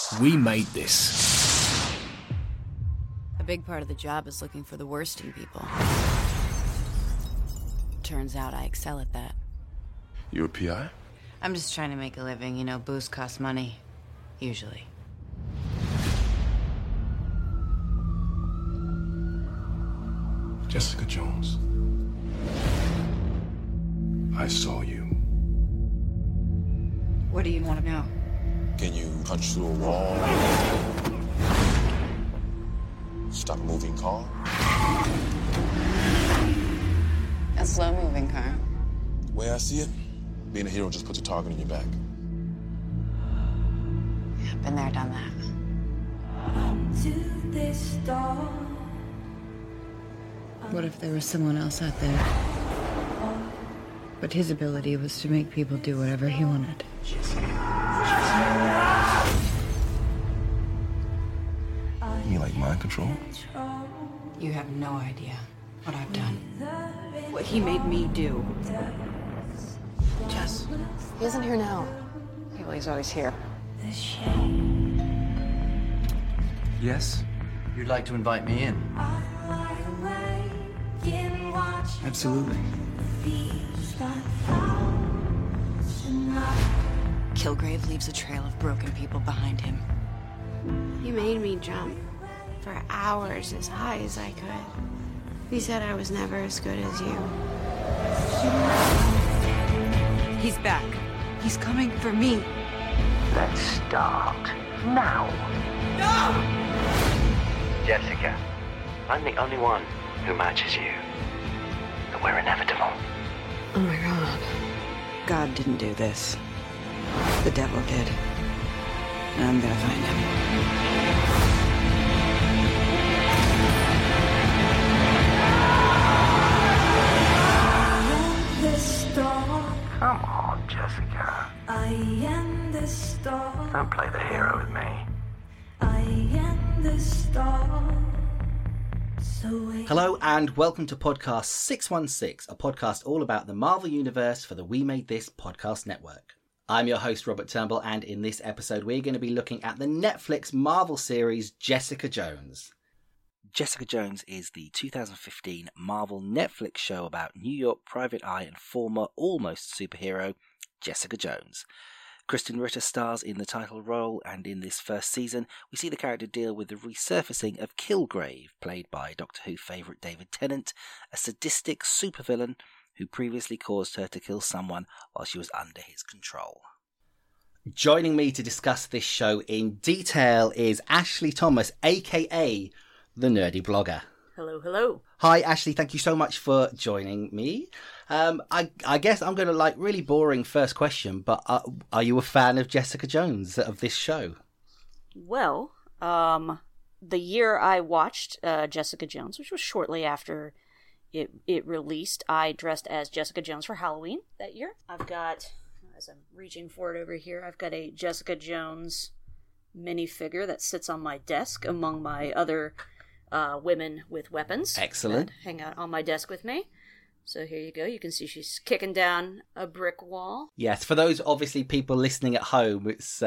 We made this. A big part of the job is looking for the worst in people. Turns out I excel at that. You a PI? I'm just trying to make a living. You know, booze costs money. Usually. Jessica Jones. I saw you. What do you want to know? Can you punch through a wall? Stop a moving car? A slow-moving car. The way I see it, being a hero just puts a target on your back. Yeah, been there, done that. What if there was someone else out there? But his ability was to make people do whatever he wanted. You like mind control? You have no idea what I've done. What he made me do. Jess, he isn't here now. Well, he's always here. Yes? You'd like to invite me in? Absolutely. Kilgrave leaves a trail of broken people behind him. You made me jump for hours as high as I could. You said I was never as good as you. He's back. He's coming for me. Let's start now. No! Jessica, I'm the only one who matches you. And we're inevitable. Oh my God. God didn't do this. The devil did. And I'm gonna find him. Come on, Jessica. Don't play the hero with me. Hello and welcome to podcast 616, a podcast all about the Marvel Universe for the We Made This podcast network. I'm your host Robert Turnbull, and in this episode we're going to be looking at the Netflix Marvel series Jessica Jones. Jessica Jones is the 2015 Marvel Netflix show about New York private eye and former almost superhero Jessica Jones. Kristen Ritter stars in the title role, and in this first season we see the character deal with the resurfacing of Kilgrave, played by Doctor Who favourite David Tennant, a sadistic supervillain who previously caused her to kill someone while she was under his control. Joining me to discuss this show in detail is Ashley Thomas, aka the Nerdy Blogger. Hello, hello. Hi, Ashley. Thank you so much for joining me. I guess I'm going to really boring first question, but are you a fan of Jessica Jones, of this show? Well, the year I watched Jessica Jones, which was shortly after it released, I dressed as Jessica Jones for Halloween that year. I've got, as I'm reaching for it over here, I've got a Jessica Jones minifigure that sits on my desk among my other women with weapons. Excellent. That hang out on my desk with me. So here you go. You can see she's kicking down a brick wall. Yes, for those obviously people listening at home, it's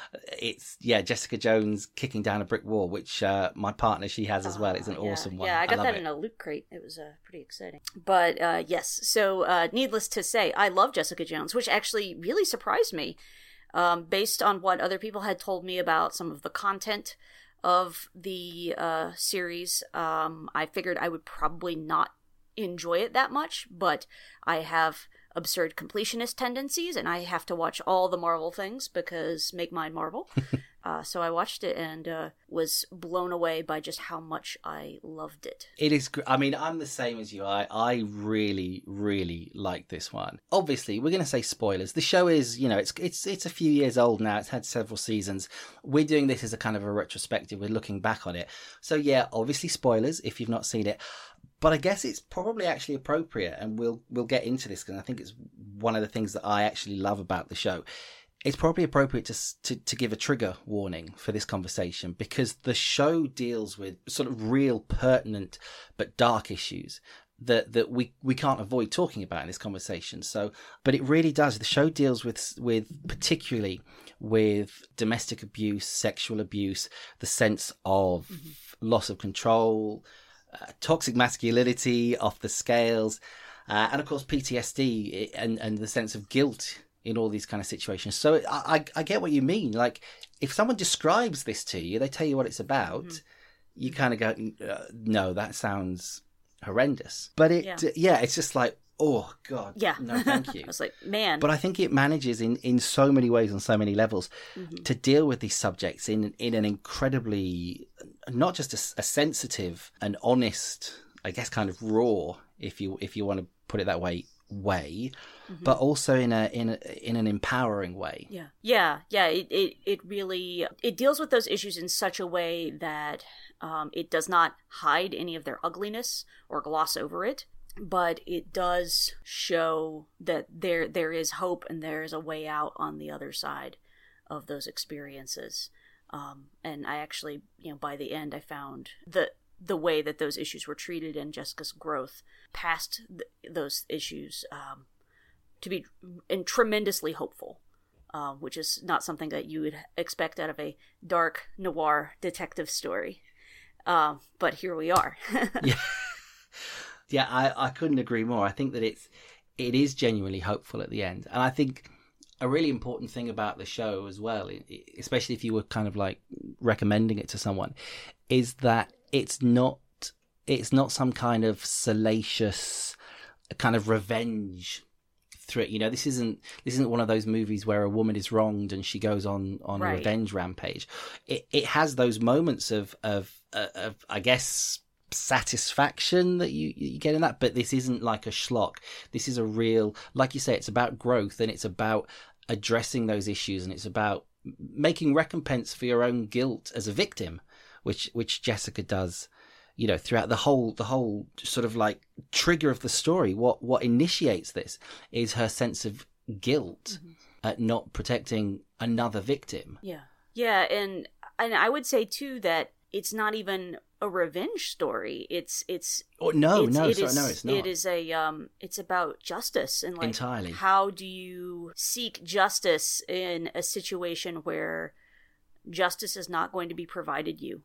Jessica Jones kicking down a brick wall, which my partner, she has as well. It's an awesome one. Yeah, I got that in a loot crate. It was pretty exciting. But yes, so needless to say, I love Jessica Jones, which actually really surprised me, based on what other people had told me about some of the content of the series. I figured I would probably not enjoy it that much, but I have absurd completionist tendencies and I have to watch all the Marvel things because make mine Marvel. So I watched it and was blown away by just how much I loved it. It is, I mean, I'm the same as you. I really, really like this one. Obviously, we're going to say spoilers. The show is, it's a few years old now. It's had several seasons. We're doing this as a kind of a retrospective. We're looking back on it. So yeah, obviously spoilers if you've not seen it. But I guess it's probably actually appropriate, and we'll get into this because I think it's one of the things that I actually love about the show. It's probably appropriate to give a trigger warning for this conversation because the show deals with sort of real pertinent but dark issues that we can't avoid talking about in this conversation. So, but it really does. The show deals with particularly with domestic abuse, sexual abuse, the sense of loss of control, toxic masculinity off the scales, and of course PTSD and the sense of guilt in all these kind of situations. So I get what you mean. Like, if someone describes this to you, they tell you what it's about, you kind of go, no, that sounds horrendous. But it's just like, oh God, no, thank you. I was like, man. But I think it manages in so many ways, on so many levels, to deal with these subjects in an incredibly, not just a sensitive and honest, I guess, kind of raw, if you want to put it that way, but also in an empowering way. It really deals with those issues in such a way that it does not hide any of their ugliness or gloss over it, but it does show that there is hope and there is a way out on the other side of those experiences. And I actually, by the end, I found the way that those issues were treated in Jessica's growth past those issues to be tremendously hopeful, which is not something that you would expect out of a dark noir detective story. But here we are. Yeah, I couldn't agree more. I think that it is genuinely hopeful at the end. And I think a really important thing about the show as well, especially if you were kind of like recommending it to someone, is that it's not some kind of salacious kind of revenge through it. This isn't one of those movies where a woman is wronged and she goes on a revenge rampage. It has those moments of I guess satisfaction that you get in that, but this isn't like a schlock. This is a real, like you say, it's about growth, and it's about addressing those issues, and it's about making recompense for your own guilt as a victim, which Jessica does, throughout the whole sort of like trigger of the story. What initiates this is her sense of guilt at not protecting another victim. Yeah, and I would say too that it's not even a revenge story. It's not. It is it's about justice, and like, entirely, how do you seek justice in a situation where justice is not going to be provided you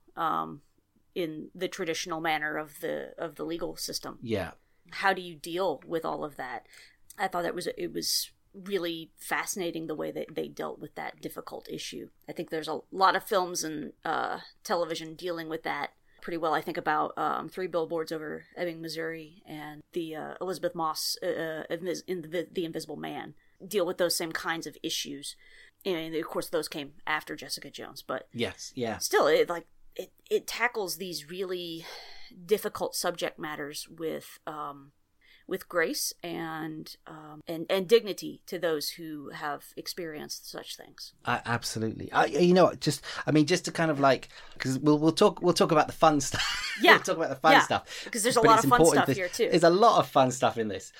in the traditional manner of the legal system. Yeah. How do you deal with all of that? I thought it was really fascinating the way that they dealt with that difficult issue. I think there's a lot of films and television dealing with that pretty well. I think about 3 Billboards Over Ebbing, Missouri, and the Elizabeth Moss in The Invisible Man deal with those same kinds of issues. And of course, those came after Jessica Jones, but yes, yeah, still, it tackles these really difficult subject matters with grace and dignity to those who have experienced such things. Absolutely. Just to kind of like, because we'll talk about the fun stuff. Yeah, we'll talk about the fun stuff, because there's a lot of fun stuff here too. There's a lot of fun stuff in this.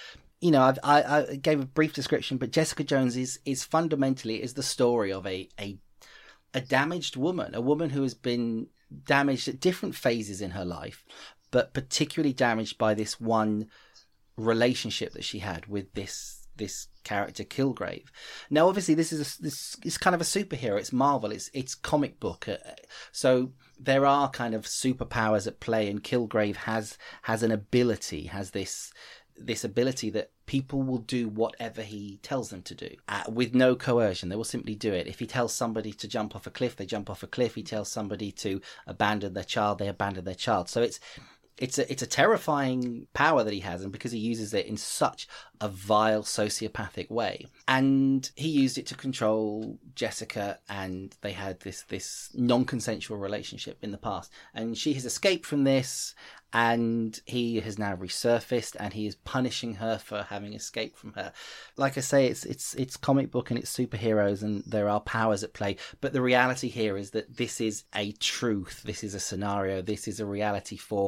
I gave a brief description, but Jessica Jones is fundamentally the story of a damaged woman, a woman who has been damaged at different phases in her life, but particularly damaged by this one relationship that she had with this character Kilgrave. Now, obviously, this is kind of a superhero. It's Marvel. It's comic book. So there are kind of superpowers at play, and Kilgrave has an ability, has this ability that people will do whatever he tells them to do with no coercion. They will simply do it. If he tells somebody to jump off a cliff, they jump off a cliff. He tells somebody to abandon their child, they abandon their child. So it's a terrifying power that he has, and because he uses it in such a vile sociopathic way. And he used it to control Jessica, and they had this non-consensual relationship in the past. And she has escaped from this, and he has now resurfaced, and he is punishing her for having escaped from her. Like I say, it's comic book and it's superheroes, and there are powers at play. But the reality here is that this is a truth. This is a scenario. This is a reality for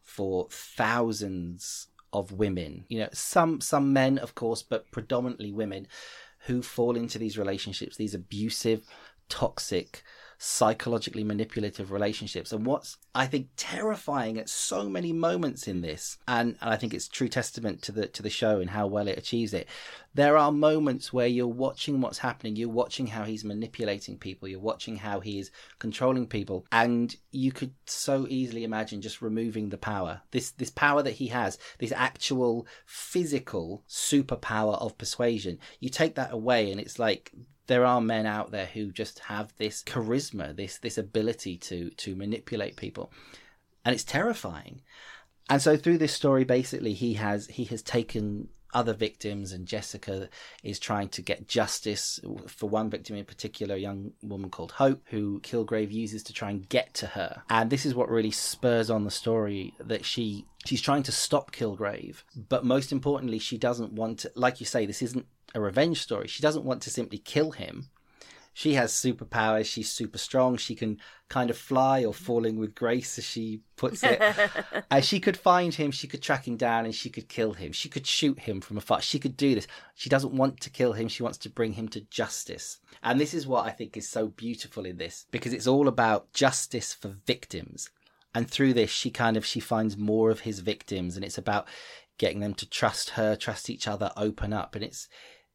thousands of women, some men, of course, but predominantly women who fall into these relationships, these abusive, toxic, psychologically manipulative relationships. And what's, I think, terrifying at so many moments in this, and I think it's true testament to the show and how well it achieves it, there are moments where you're watching what's happening, you're watching how he's manipulating people, you're watching how he is controlling people, and you could so easily imagine just removing the power, this power that he has, this actual physical superpower of persuasion. You take that away and it's like, there are men out there who just have this charisma, this ability to manipulate people, and it's terrifying. And so through this story, basically, he has taken other victims, and Jessica is trying to get justice for one victim in particular, a young woman called Hope, who Kilgrave uses to try and get to her. And this is what really spurs on the story, that she's trying to stop Kilgrave, but most importantly, she doesn't want to, like you say, this isn't a revenge story. She doesn't want to simply kill him. She has superpowers. She's super strong. She can kind of fly, or falling with grace, as she puts it. And she could find him. She could track him down, and she could kill him. She could shoot him from afar. She could do this. She doesn't want to kill him. She wants to bring him to justice. And this is what I think is so beautiful in this, because it's all about justice for victims. And through this, she finds more of his victims, and it's about getting them to trust her, trust each other, open up. And it's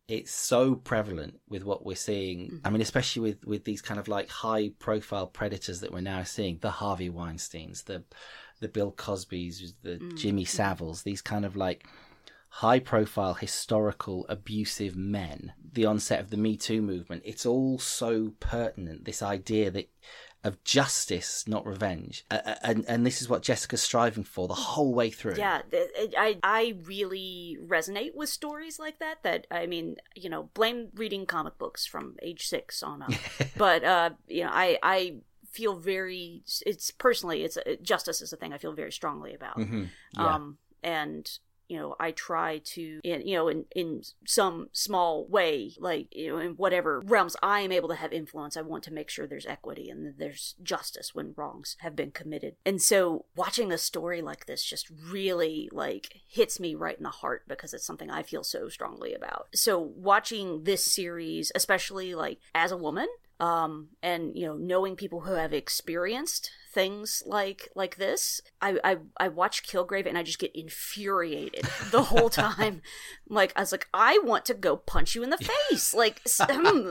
so prevalent with what we're seeing. I mean, especially with these kind of like high profile predators that we're now seeing, the Harvey Weinsteins, the Bill Cosbys, the Jimmy Saviles, these kind of like high profile historical abusive men. The onset of the Me Too movement, it's all so pertinent, this idea of justice, not revenge. And this is what Jessica's striving for the whole way through. Yeah, I really resonate with stories like that, I mean, you know, blame reading comic books from age 6 on up. But, you know, I feel very, justice is a thing I feel very strongly about. Mm-hmm. Yeah. And, you know, I try to, you know, in some small way, like, you know, in whatever realms I am able to have influence, I want to make sure there's equity and there's justice when wrongs have been committed. And so watching a story like this just really, like, hits me right in the heart, because it's something I feel so strongly about. So watching this series, especially, like, as a woman, and, you know, knowing people who have experienced things like this, I watch Kilgrave and I just get infuriated the whole time. Like, I was like, I want to go punch you in the face. Like, so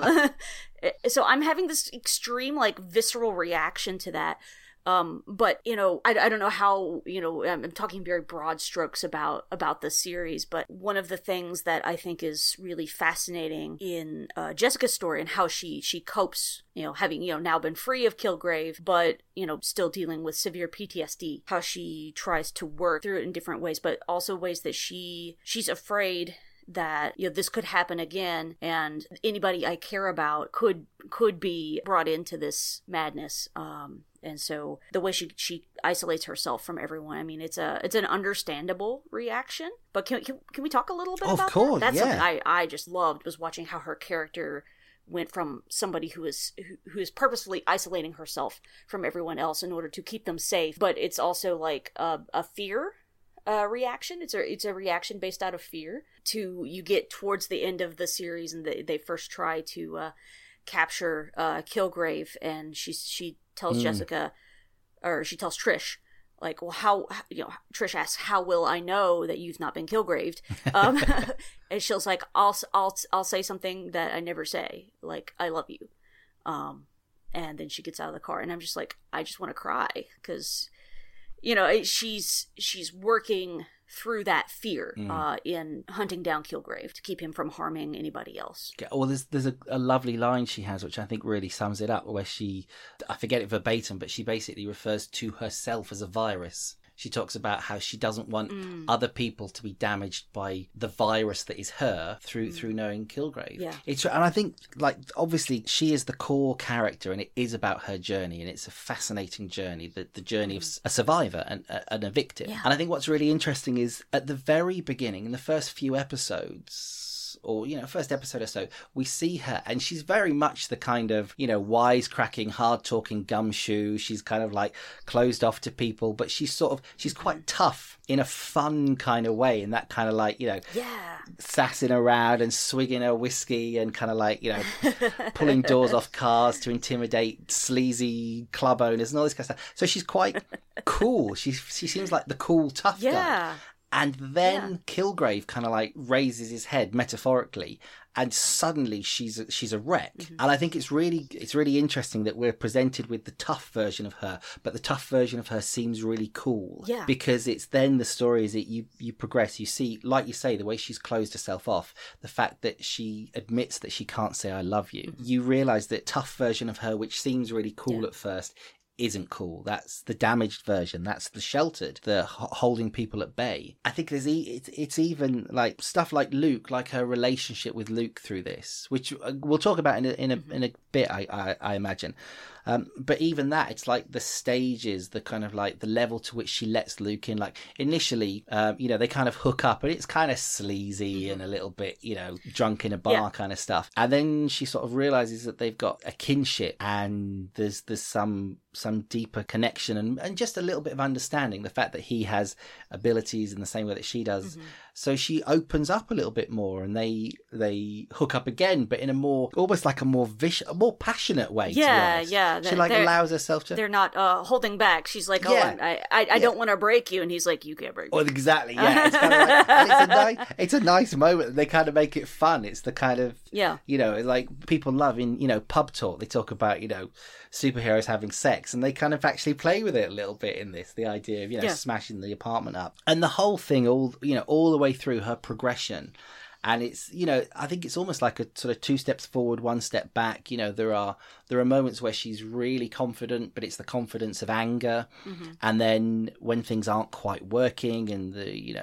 I'm having this extreme, like, visceral reaction to that. But, you know, I don't know how, you know, I'm talking very broad strokes about the series, but one of the things that I think is really fascinating in Jessica's story and how she copes, you know, having, you know, now been free of Kilgrave, but, you know, still dealing with severe PTSD, how she tries to work through it in different ways, but also ways that she's afraid that, you know, this could happen again, and anybody I care about could be brought into this madness. And so the way she isolates herself from everyone, I mean, it's an understandable reaction. But can we talk a little bit about that? Of course, that's something I just loved, was watching how her character went from somebody who is purposefully isolating herself from everyone else in order to keep them safe, but it's also like a fear reaction. It's a reaction based out of fear. You get towards the end of the series, and they first try to capture Kilgrave, and she tells Jessica, or she tells Trish, like, well, how, you know, Trish asks, how will I know that you've not been Kilgraved? And she's like, I'll say something that I never say, like, I love you. And then she gets out of the car, and I'm just like, I just want to cry, because, you know, she's working through that fear in hunting down Kilgrave to keep him from harming anybody else. Well, there's a lovely line she has, which I think really sums it up, where I forget it verbatim, but she basically refers to herself as a virus. She talks about how she doesn't want other people to be damaged by the virus that is her through knowing Kilgrave. Yeah. And I think, like, obviously she is the core character, and it is about her journey, and it's a fascinating journey, the journey of a survivor and a victim. Yeah. And I think what's really interesting is at the very beginning, in the first few episodes, months, or first episode or so, we see her, and she's very much the kind of wisecracking, hard talking gumshoe. She's kind of like closed off to people, but she's quite tough in a fun kind of way, in that kind of like sassing around and swigging her whiskey and kind of like pulling doors off cars to intimidate sleazy club owners and all this kind of stuff. So she's quite cool. She seems like the cool tough guy. And then Kilgrave kind of like raises his head metaphorically, and suddenly she's a wreck. And I think it's really interesting that we're presented with the tough version of her, but the tough version of her seems really cool. Yeah. Because it's then the story is that you progress, you see, like you say, the way she's closed herself off, the fact that she admits that she can't say I love you. You realise that tough version of her, which seems really cool at first, isn't cool. That's the damaged version. That's the sheltered, the holding people at bay. I think it's even like stuff like Luke, like her relationship with Luke through this, which we'll talk about in a bit, I imagine. But even that, it's like the stages, the kind of like the level to which she lets Luke in. Like initially, they kind of hook up, and it's kind of sleazy and a little bit, drunk in a bar kind of stuff. And then she sort of realizes that they've got a kinship, and there's some deeper connection and just a little bit of understanding. The fact that he has abilities in the same way that she does. So she opens up a little bit more, and they hook up again, but in a more vicious, a more passionate way. Yeah. She allows herself to. They're not holding back. She's like, I don't want to break you, and he's like, you can't break me. Well, exactly. Yeah, it's kind of like, it's a nice moment. They kind of make it fun. It's the kind of like people love in pub talk. They talk about superheroes having sex, and they kind of actually play with it a little bit in this. The idea of smashing the apartment up, and the whole thing, all the way through her progression. And it's, I think it's almost like a sort of 2 steps forward, 1 step back. There are moments where she's really confident, but it's the confidence of anger. And then when things aren't quite working, and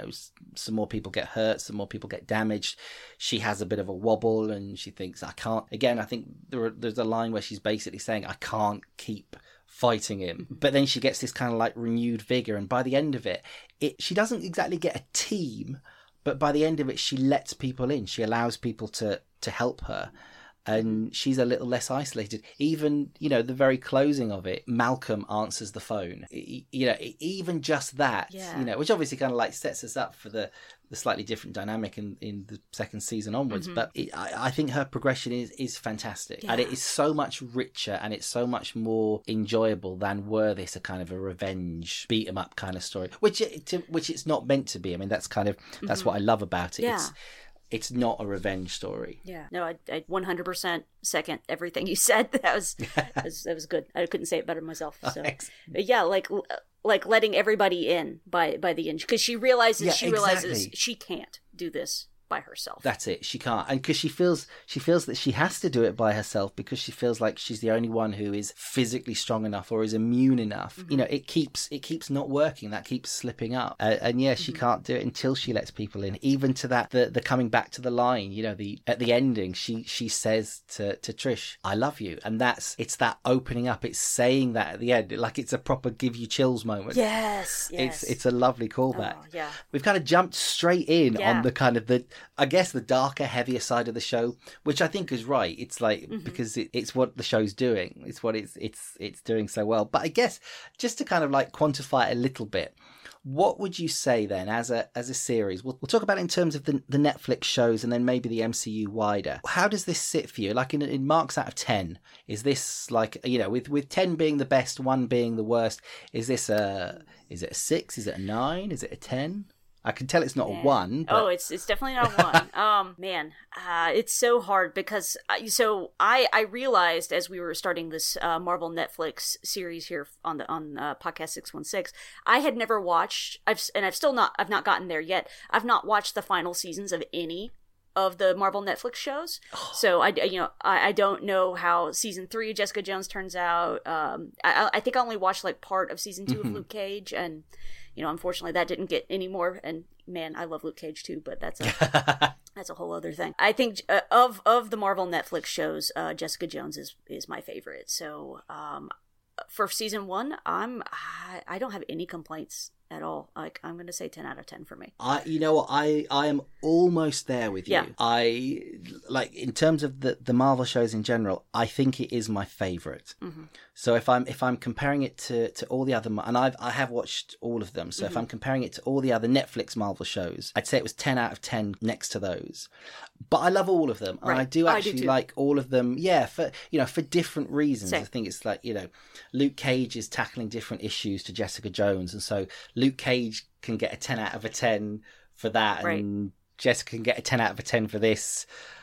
some more people get hurt, some more people get damaged, she has a bit of a wobble, and she thinks, I can't. Again, I think there's a line where she's basically saying, I can't keep fighting him. But then she gets this kind of like renewed vigor, and by the end of it, she doesn't exactly get a team. But by the end of it, she lets people in. She allows people to help her. And she's a little less isolated. Even, the very closing of it, Malcolm answers the phone. Even just that, which obviously kind of like sets us up for the slightly different dynamic in the second season onwards. But I think her progression is fantastic. And it is so much richer, and it's so much more enjoyable than were this a kind of a revenge beat 'em up kind of story, which it's not meant to be. I mean, that's kind of, that's what I love about it. It's not a revenge story. Yeah. No, I 100% second everything you said. That was good. I couldn't say it better myself. So yeah, like letting everybody in by the end, because she realizes she can't do this by herself. That's it. She can't, and because she feels that she has to do it by herself, because she feels like she's the only one who is physically strong enough or is immune enough. It keeps not working. That keeps slipping up, and she can't do it until she lets people in. Even to that, the coming back to the line. At the ending, she says to Trish, "I love you," and it's that opening up. It's saying that at the end, like it's a proper give you chills moment. Yes. It's a lovely callback. Oh, yeah. We've kind of jumped straight in on the kind of the darker, heavier side of the show, which I think is right. It's like because it's what the show's doing. It's what it's doing so well. But I guess just to kind of like quantify it a little bit, what would you say then as a series? We'll talk about it in terms of the Netflix shows and then maybe the MCU wider. How does this sit for you? Like in marks out of 10, is this like, with 10 being the best, 1 being the worst, is it a 6? Is it a 9? Is it a 10? I can tell it's not a 1. But... Oh, it's definitely not a 1. It's so hard because I realized as we were starting this Marvel Netflix series here on podcast 616, I had never watched. I've not gotten there yet. I've not watched the final seasons of any of the Marvel Netflix shows. So I don't know how season 3 of Jessica Jones turns out. I think I only watched like part of season 2 of Luke Cage, and unfortunately that didn't get any more. And man, I love Luke Cage too, but that's a whole other thing. I think of the Marvel Netflix shows, Jessica Jones is my favorite. So for season 1, I don't have any complaints at all. Like, I'm going to say 10 out of 10 for me. You know what? I am almost there with you. Yeah. I like, in terms of the Marvel shows in general, I think it is my favorite. Mm-hmm. So if I'm comparing it to all the other, and I have watched all of them. So if I'm comparing it to all the other Netflix Marvel shows, I'd say it was 10 out of 10 next to those. But I love all of them, and right. I do actually like all of them. Yeah, for different reasons. Same. I think it's like, Luke Cage is tackling different issues to Jessica Jones, and so Luke Cage can get a 10 out of a 10 for that, right. and Jessica can get a 10 out of a 10 for this.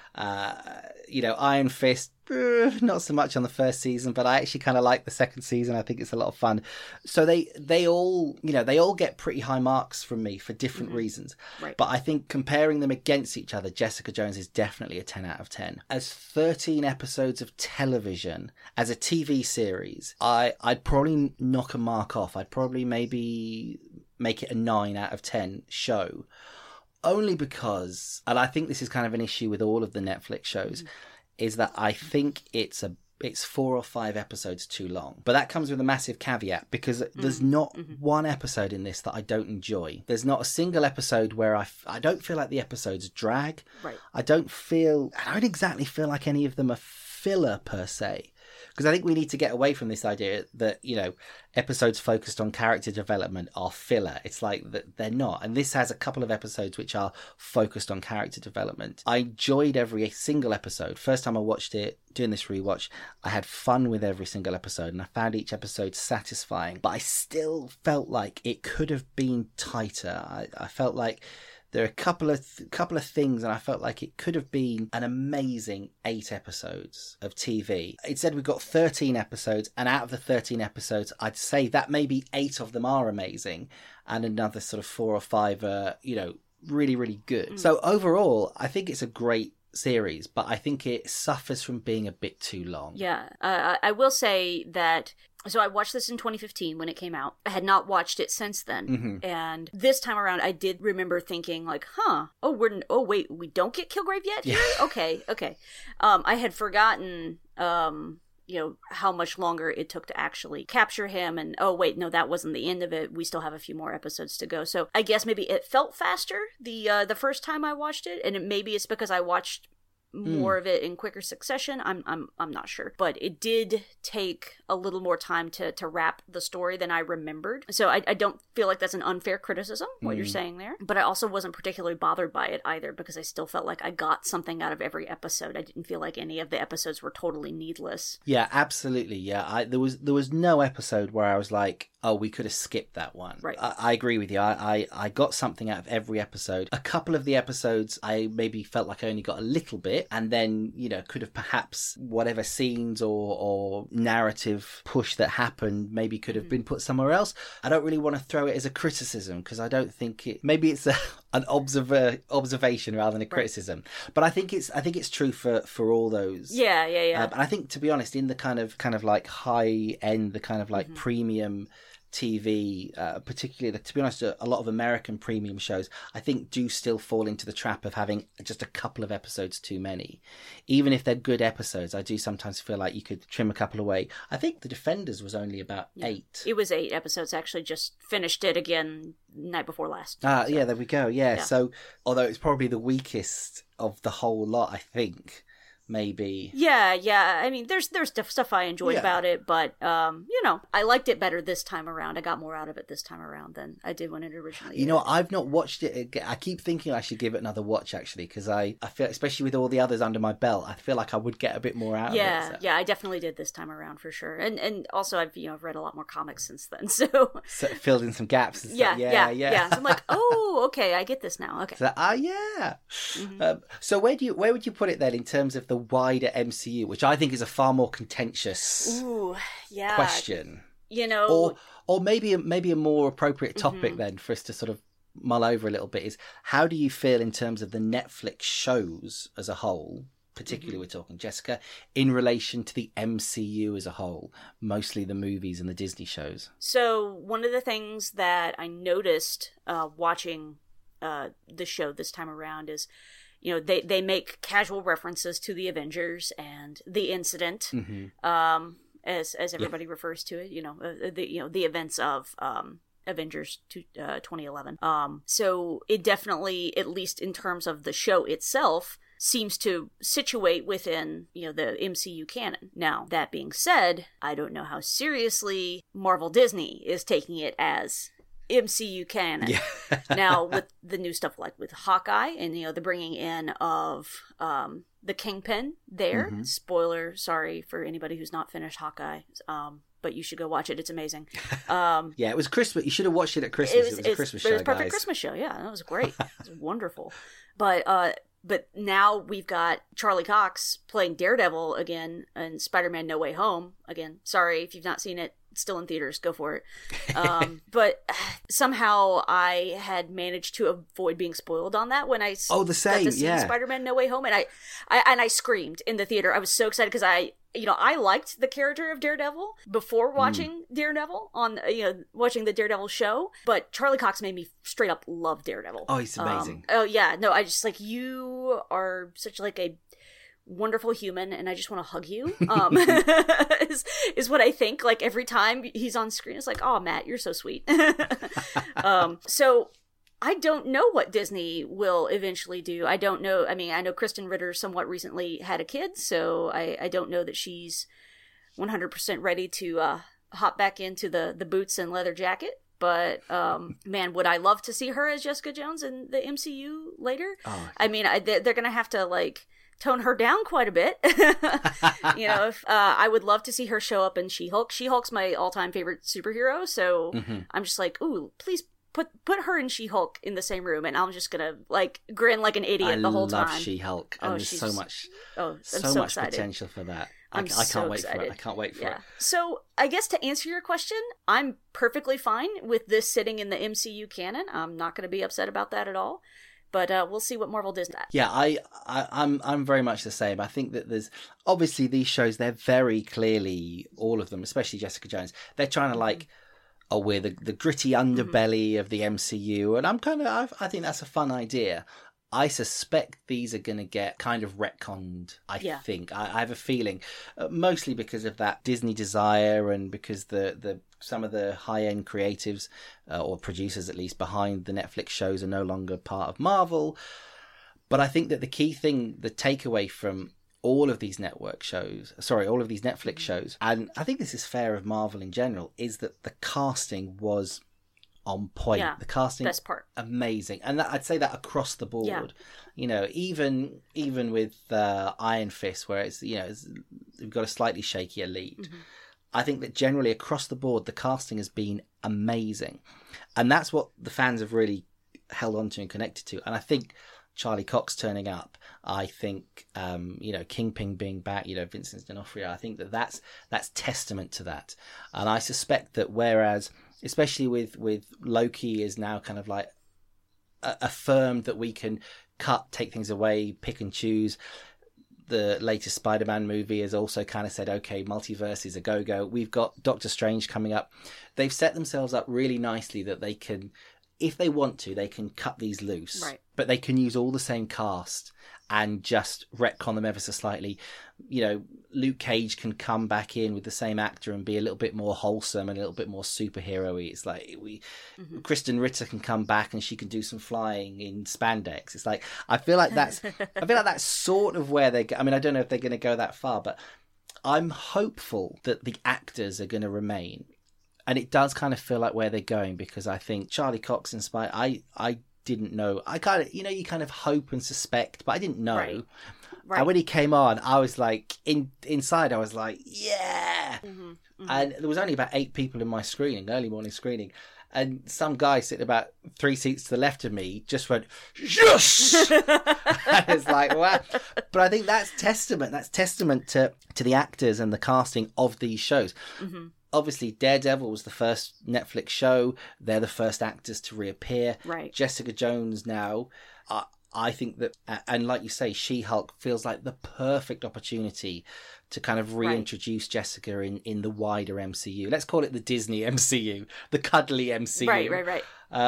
Iron Fist, not so much on the first season, but I actually kind of like the second season. I think it's a lot of fun. So they all get pretty high marks from me for different reasons. Right. But I think comparing them against each other, Jessica Jones is definitely a 10 out of 10. As 13 episodes of television, as a TV series, I'd probably knock a mark off. I'd probably maybe make it a 9 out of 10 show. Only because, and I think this is kind of an issue with all of the Netflix shows, is that I think it's 4 or 5 episodes too long. But that comes with a massive caveat, because there's not one episode in this that I don't enjoy. There's not a single episode where I don't feel like the episodes drag. Right. I don't exactly feel like any of them are filler per se. Because I think we need to get away from this idea that, episodes focused on character development are filler. It's like that they're not. And this has a couple of episodes which are focused on character development. I enjoyed every single episode. First time I watched it, doing this rewatch, I had fun with every single episode, and I found each episode satisfying. But I still felt like it could have been tighter. I felt like there are a couple of things, and I felt like it could have been an amazing 8 episodes of TV. It said we've got 13 episodes, and out of the 13 episodes, I'd say that maybe 8 of them are amazing, and another sort of 4 or 5 are, really, really good. So overall, I think it's a great series, but I think it suffers from being a bit too long. Yeah, I will say that. So I watched this in 2015 when it came out. I had not watched it since then. And this time around, I did remember thinking like, wait, we don't get Kilgrave yet here? Okay. I had forgotten, how much longer it took to actually capture him. And, that wasn't the end of it. We still have a few more episodes to go. So I guess maybe it felt faster the first time I watched it. And maybe it's because I watched more of it in quicker succession. I'm not sure, but it did take a little more time to wrap the story than I remembered. So I don't feel like that's an unfair criticism, what you're saying there, but I also wasn't particularly bothered by it either, because I still felt like I got something out of every episode. I didn't feel like any of the episodes were totally needless. Yeah, absolutely. Yeah, there was no episode where I was like, oh, we could have skipped that one. Right. I agree with you. I got something out of every episode. A couple of the episodes, I maybe felt like I only got a little bit, and then, could have perhaps whatever scenes or narrative push that happened maybe could have been put somewhere else. I don't really want to throw it as a criticism, because I don't think maybe it's an observation rather than a criticism. But I think it's true for all those. Yeah. And I think, to be honest, in the kind of like high end, the kind of like premium TV, particularly, to be honest, a lot of American premium shows, I think, do still fall into the trap of having just a couple of episodes too many. Even if they're good episodes, I do sometimes feel like you could trim a couple away. I think The Defenders was only about 8. It was 8 episodes, actually. Just finished it again night before last. Yeah, there we go. Yeah. So, although it's probably the weakest of the whole lot, I think. Maybe. Yeah. I mean, there's stuff I enjoyed about it, but I liked it better this time around. I got more out of it this time around than I did when it originally. I've not watched it again. I keep thinking I should give it another watch, actually, because I feel, especially with all the others under my belt, I feel like I would get a bit more out of it. So. Yeah, I definitely did this time around for sure. And also I've read a lot more comics since then, so filled in some gaps. And stuff. Yeah. So I'm like, oh, okay, I get this now. Okay. So, so where would you put it then in terms of the wider MCU, which I think is a far more contentious question, or maybe a more appropriate topic then for us to sort of mull over a little bit, is how do you feel in terms of the Netflix shows as a whole, particularly we're talking, Jessica, in relation to the MCU as a whole, mostly the movies and the Disney shows? So one of the things that I noticed watching the show this time around is, they make casual references to the Avengers and the incident, as everybody refers to it. The events of Avengers 2011. So it definitely, at least in terms of the show itself, seems to situate within, the MCU canon. Now, that being said, I don't know how seriously Marvel Disney is taking it as MCU canon. Yeah. Now, with the new stuff like with Hawkeye and, the bringing in of the Kingpin there. Mm-hmm. Spoiler, sorry for anybody who's not finished Hawkeye. But you should go watch it. It's amazing. Yeah, it was Christmas. You should have watched it at Christmas. It was a Christmas show, It was a perfect guys. Christmas show, yeah. It was great. It was wonderful. But now we've got Charlie Cox playing Daredevil again in Spider-Man No Way Home. Again, sorry if you've not seen it. It's still in theaters. Go for it. But somehow I had managed to avoid being spoiled on that when I got to see Spider-Man No Way Home. And I screamed in the theater. I was so excited because I liked the character of Daredevil before watching Daredevil on, watching the Daredevil show, but Charlie Cox made me straight up love Daredevil. Oh, he's amazing. I just you are such like a wonderful human and I just want to hug you. Is what I think. Like every time he's on screen, it's like, oh, Matt, you're so sweet. So I don't know what Disney will eventually do. I don't know. I mean, I know Kristen Ritter somewhat recently had a kid, so I don't know that she's 100% ready to hop back into the boots and leather jacket. But, man, would I love to see her as Jessica Jones in the MCU later? Oh. I mean, they're going to have to, tone her down quite a bit. I would love to see her show up in She-Hulk. She-Hulk's my all-time favorite superhero, so I'm just like, ooh, please put her and She-Hulk in the same room, and I'm just gonna grin like an idiot the whole time. I love She-Hulk, and there's so much potential for that. I can't wait for it. I can't wait for it. So I guess to answer your question, I'm perfectly fine with this sitting in the MCU canon. I'm not going to be upset about that at all. But we'll see what Marvel does that. Yeah, I'm very much the same. I think that there's obviously these shows. They're very clearly, all of them, especially Jessica Jones. They're trying to we're the gritty underbelly of the MCU, and I think that's a fun idea. I suspect these are going to get kind of retconned, I think. I have a feeling, mostly because of that Disney desire and because the some of the high-end creatives, or producers at least, behind the Netflix shows are no longer part of Marvel. But I think that the key thing, the takeaway from all of these Netflix shows, and I think this is fair of Marvel in general, is that the casting was on point. Yeah, the casting, best part, amazing, and I'd say that across the board. Yeah. Even with Iron Fist, where it's we've got a slightly shakier lead. Mm-hmm. I think that generally across the board, the casting has been amazing, and that's what the fans have really held on to and connected to. And I think Charlie Cox turning up, I think Kingpin being back, Vincent D'Onofrio, I think that's testament to that. And I suspect that whereas, especially with Loki is now kind of affirmed that we can take things away, pick and choose. The latest Spider-Man movie has also kind of said, okay, multiverse is a go-go. We've got Doctor Strange coming up. They've set themselves up really nicely that they can, if they want to, they can cut these loose. Right. But they can use all the same cast and just retcon them ever so slightly. Luke Cage can come back in with the same actor and be a little bit more wholesome and a little bit more superhero-y. It's Kristen Ritter can come back and she can do some flying in spandex. It's I feel like that's sort of where I mean, I don't know if they're going to go that far, but I'm hopeful that the actors are going to remain. And it does kind of feel like where they're going, because I think Charlie Cox inspired. I didn't know. I kind of, you kind of hope and suspect, but I didn't know. Right. And when he came on, I was inside, I was like, yeah. Mm-hmm. Mm-hmm. And there was only about 8 people in my screening, early morning screening. And some guy sitting about 3 seats to the left of me just went, yes! And it's wow. But I think that's testament. That's testament to the actors and the casting of these shows. Mm-hmm. Obviously, Daredevil was the first Netflix show. They're the first actors to reappear. Right. Jessica Jones now, I think that, and like you say, She-Hulk feels like the perfect opportunity to kind of reintroduce Jessica in the wider MCU. Let's call it the Disney MCU, the cuddly MCU. Right.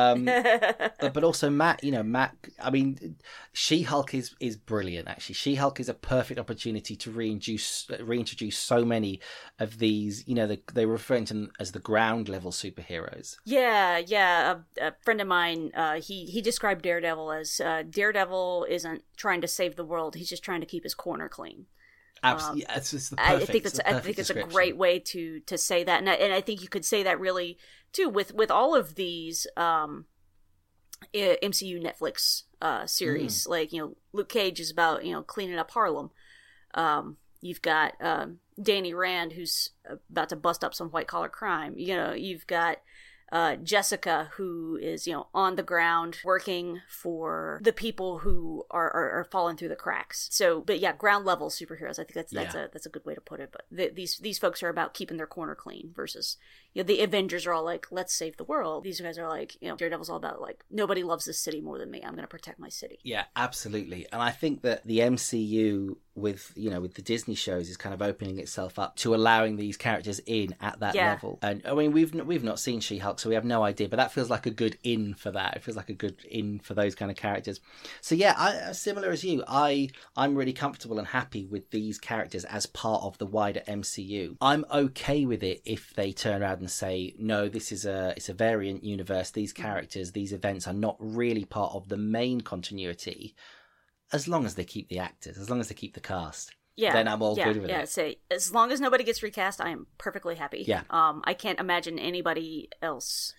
But also Matt, I mean, She-Hulk is brilliant, actually. She-Hulk is a perfect opportunity to reintroduce so many of these, they were referring to them as the ground level superheroes. Yeah. A friend of mine, he described Daredevil as Daredevil isn't trying to save the world. He's just trying to keep his corner clean. Absolutely, it's the perfect. I think it's a great way to say that, and I think you could say that really too with all of these MCU Netflix series. Like Luke Cage is about cleaning up Harlem. You've got Danny Rand, who's about to bust up some white collar crime. You've got Jessica, who is on the ground working for the people who are falling through the cracks. So, but yeah, ground level superheroes. I think that's a good way to put it. But these folks are about keeping their corner clean versus the Avengers are all like, let's save the world. These guys are like, Daredevil's all about like, nobody loves this city more than me. I'm going to protect my city. Yeah, absolutely. And I think that the MCU with the Disney shows is kind of opening itself up to allowing these characters in at that level. And I mean, we've not seen She-Hulk, so we have no idea, but that feels like a good in for that. It feels like a good in for those kind of characters. So yeah, similar as you, I'm really comfortable and happy with these characters as part of the wider MCU. I'm okay with it if they turn around and say, no, it's a variant universe. These characters, these events are not really part of the main continuity, as long as they keep the actors, as long as they keep the cast. Yeah, then I'm all good with it. Say as long as nobody gets recast, I am perfectly happy. Yeah. I can't imagine anybody else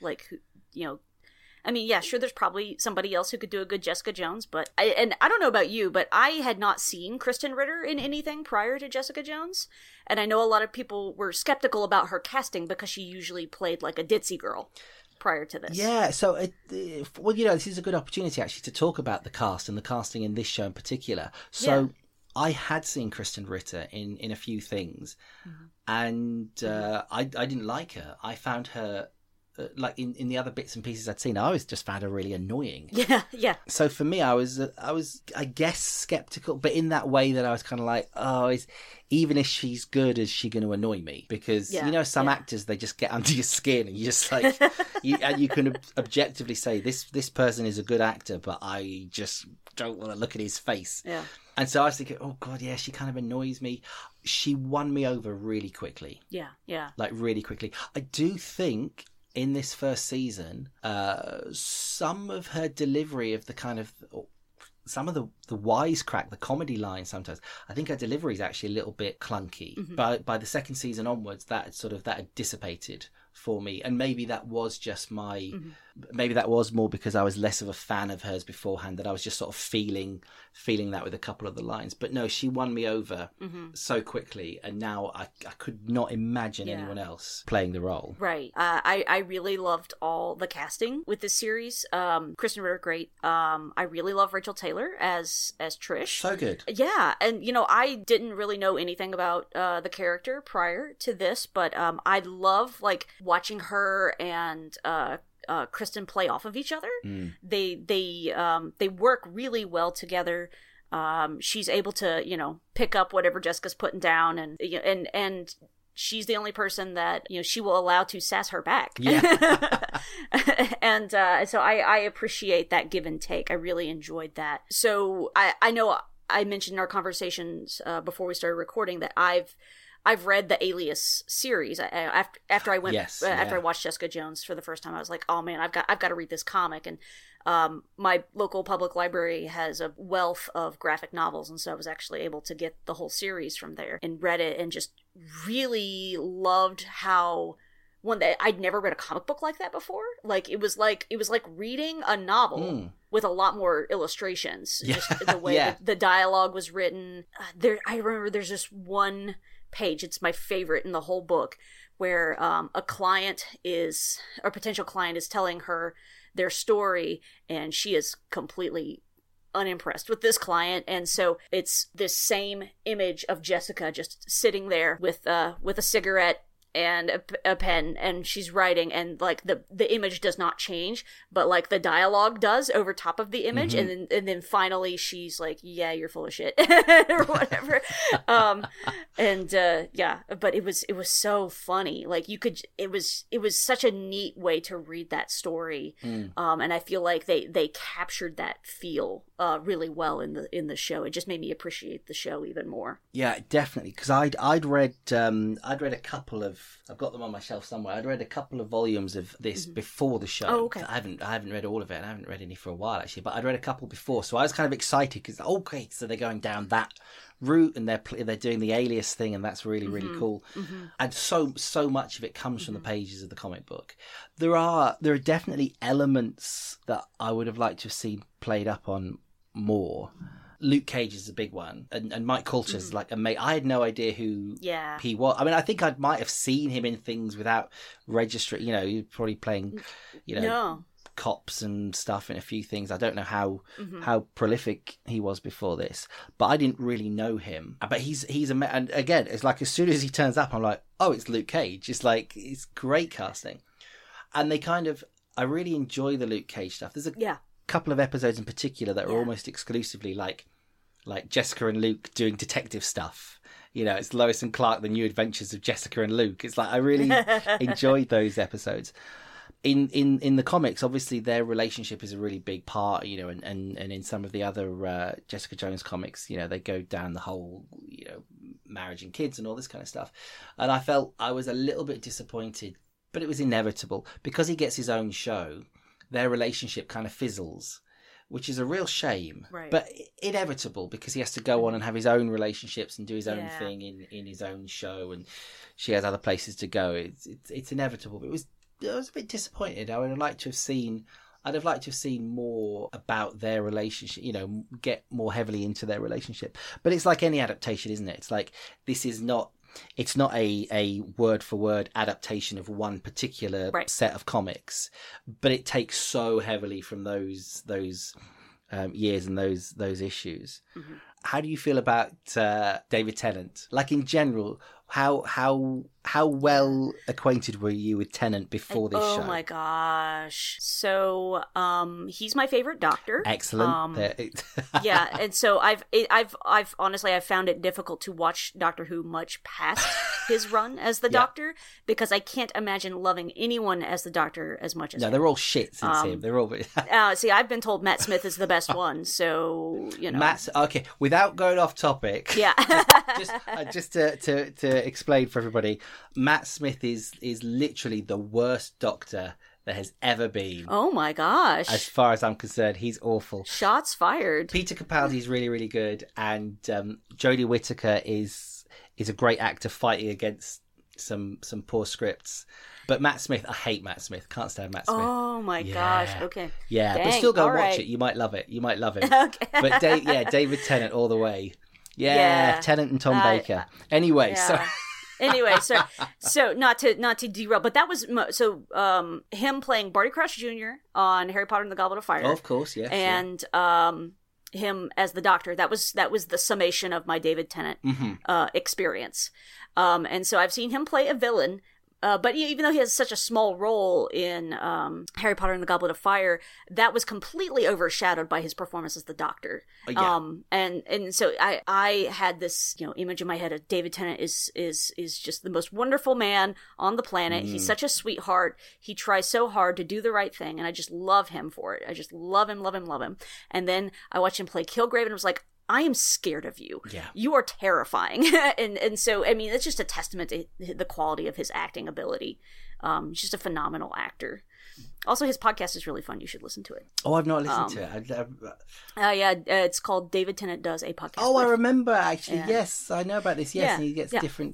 I mean, yeah, sure, there's probably somebody else who could do a good Jessica Jones, but I don't know about you, but I had not seen Kristen Ritter in anything prior to Jessica Jones, and I know a lot of people were skeptical about her casting because she usually played like a ditzy girl prior to this. Yeah, so this is a good opportunity actually to talk about the cast and the casting in this show in particular. So I had seen Kristen Ritter in a few things, and I didn't like her. I found her like in the other bits and pieces I'd seen, I always just found her really annoying. Yeah. So for me, I was I guess skeptical, but in that way that I was kind of like, even if she's good, is she going to annoy me? Because some actors, they just get under your skin, and you just like you can objectively say this person is a good actor, but I just don't want to look at his face. Yeah. And so I was thinking, oh god, yeah, she kind of annoys me. She won me over really quickly. Yeah. Like really quickly. I do think in this first season, some of her delivery of the kind of some of the wisecrack, the comedy line sometimes, I think her delivery is actually a little bit clunky. But by the second season onwards, that had dissipated for me, and maybe that was just maybe that was more because I was less of a fan of hers beforehand, that I was just sort of feeling that with a couple of the lines. But no, she won me over so quickly, and now I could not imagine anyone else playing the role. Right. I really loved all the casting with this series. Kristen Ritter, great. I really love Rachel Taylor as Trish. So good. Yeah, and I didn't really know anything about the character prior to this, but I love like watching her and Kristen play off of each other. They work really well together. She's able to pick up whatever Jessica's putting down, and she's the only person that she will allow to sass her back. Yeah. And so I appreciate that give and take. I really enjoyed that. So I know I mentioned in our conversations before we started recording that I've read the Alias series. After I watched Jessica Jones for the first time, I was like, oh man, I've got to read this comic. And my local public library has a wealth of graphic novels, and so I was actually able to get the whole series from there and read it, and just really loved how I'd never read a comic book like that before. Like it was like reading a novel with a lot more illustrations. Yeah. Just the way the dialogue was written. I remember there's this one page, it's my favorite in the whole book, where a potential client is telling her their story, and she is completely unimpressed with this client, and so it's this same image of Jessica just sitting there with a cigarette and a pen, and she's writing, and like the image does not change, but like the dialogue does over top of the image, and then finally she's like, yeah, you're full of shit or whatever. But it was so funny. Like it was such a neat way to read that story, and I feel like they captured that feel really well in the show. It just made me appreciate the show even more. Yeah, definitely. Because I'd read a couple of, I've got them on my shelf somewhere. I'd read a couple of volumes of this before the show. Oh, okay. I haven't read all of it. I haven't read any for a while actually, but I'd read a couple before, so I was kind of excited because okay, so they're going down that route and they're doing the Alias thing, and that's really really cool. And so much of it comes from the pages of the comic book. There are definitely elements that I would have liked to have seen played up on more. Luke Cage is a big one, and Mike Coulter's like amazing. I had no idea who he was. I mean, I think I might have seen him in things without registering. You know, you're probably playing, cops and stuff in a few things. I don't know how prolific he was before this, but I didn't really know him. But he's and again, it's like as soon as he turns up, I'm like, oh, it's Luke Cage. It's like, it's great casting, and I really enjoy the Luke Cage stuff. There's a couple of episodes in particular that are almost exclusively like Jessica and Luke doing detective stuff. You know, it's Lois and Clark, the new adventures of Jessica and Luke. It's like, I really enjoyed those episodes. In the comics, obviously their relationship is a really big part, you know, and in some of the other Jessica Jones comics, you know, they go down the whole, you know, marriage and kids and all this kind of stuff. And I felt I was a little bit disappointed, but it was inevitable because he gets his own show. Their relationship kind of fizzles, which is a real shame, but inevitable because he has to go on and have his own relationships and do his own thing in his own show, and she has other places to go. It's inevitable, but I was a bit disappointed. I would have liked to have seen. I'd have liked to have seen more about their relationship, you know, get more heavily into their relationship. But it's like any adaptation, isn't it? It's like, this is not. It's not a word-for-word adaptation of one particular set of comics, but it takes so heavily from those years and those issues. How do you feel about David Tennant? Like, in general, how well acquainted were you with Tennant before this show? Oh my gosh! So, he's my favorite Doctor. Excellent. Yeah, and so I've honestly found it difficult to watch Doctor Who much past his run as the Doctor, because I can't imagine loving anyone as the Doctor as much as him. They're all shit since him. They're all. See, I've been told Matt Smith is the best one, so you know. Okay, without going off topic. Yeah. just to explain for everybody, Matt Smith is literally the worst Doctor there has ever been. Oh my gosh. As far as I'm concerned, he's awful. Shots fired. Peter Capaldi's really, really good, and Jodie Whittaker is a great actor fighting against some poor scripts. But Matt Smith, I hate Matt Smith. Can't stand Matt Smith. Oh my gosh. Okay. Yeah, Dang. but still go All watch right. it. You might love it. You might love it. Okay. But David Tennant all the way. Yeah. Tennant and Tom Baker. Anyway, Anyway, so not to derail, but that was him playing Barty Crouch Jr. on Harry Potter and the Goblet of Fire. Oh, of course, yes. And him as the Doctor. That was the summation of my David Tennant experience. And so I've seen him play a villain. But even though he has such a small role in Harry Potter and the Goblet of Fire, that was completely overshadowed by his performance as the Doctor. And so I had this image in my head of David Tennant is just the most wonderful man on the planet. He's such a sweetheart. He tries so hard to do the right thing, and I just love him for it. I just love him. And then I watched him play Kilgrave, and I was like, I am scared of you. Yeah. You are terrifying. and so, I mean, it's just a testament to the quality of his acting ability. He's just a phenomenal actor. Also, his podcast is really fun. You should listen to it. Oh, I've not listened to it. It's called David Tennant Does a Podcast. Oh, I remember, actually. Yeah. Yes, I know about this. Yes, and he gets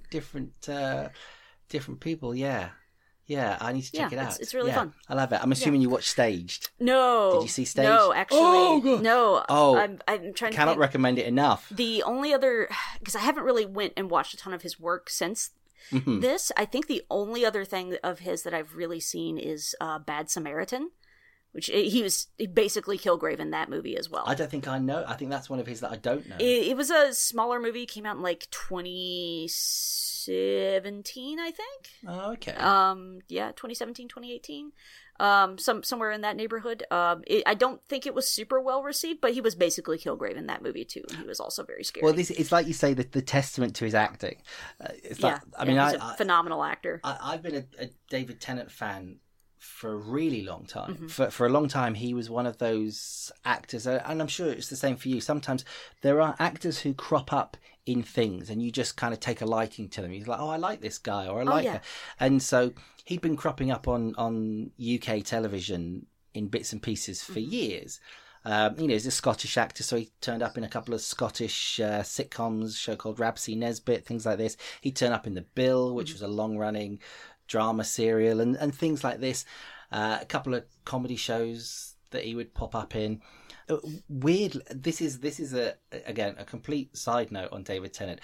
different people. Yeah. Yeah, I need to check it out. It's really fun. I love it. I'm assuming you watched Staged. No. Did you see Staged? No, actually. Oh, God. No. Oh, I'm trying to cannot recommend it enough. The only other, because I haven't really went and watched a ton of his work since this. I think the only other thing of his that I've really seen is Bad Samaritan, which he basically Kilgrave in that movie as well. I don't think I know. I think that's one of his that I don't know. It was a smaller movie. Came out in like 2017, I think. Oh, okay. 2017, 2018. Somewhere in that neighborhood. I don't think it was super well received, but he was basically Kilgrave in that movie too, and he was also very scary. Well, it's like you say, the testament to his acting. It's like, he's a phenomenal actor. I've been a David Tennant fan for a really long time. For a long time, he was one of those actors, and I'm sure it's the same for you. Sometimes there are actors who crop up in things and you just kind of take a liking to them. He's like, oh, I like this guy, or I like her. And so he'd been cropping up on UK television in bits and pieces for years. He's a Scottish actor, so he turned up in a couple of Scottish sitcoms, a show called Ramsay Nesbitt, things like this. He'd turn up in The Bill, which was a long-running drama serial, and things like this. A couple of comedy shows that he would pop up in. Weird. This is a complete side note on David Tennant.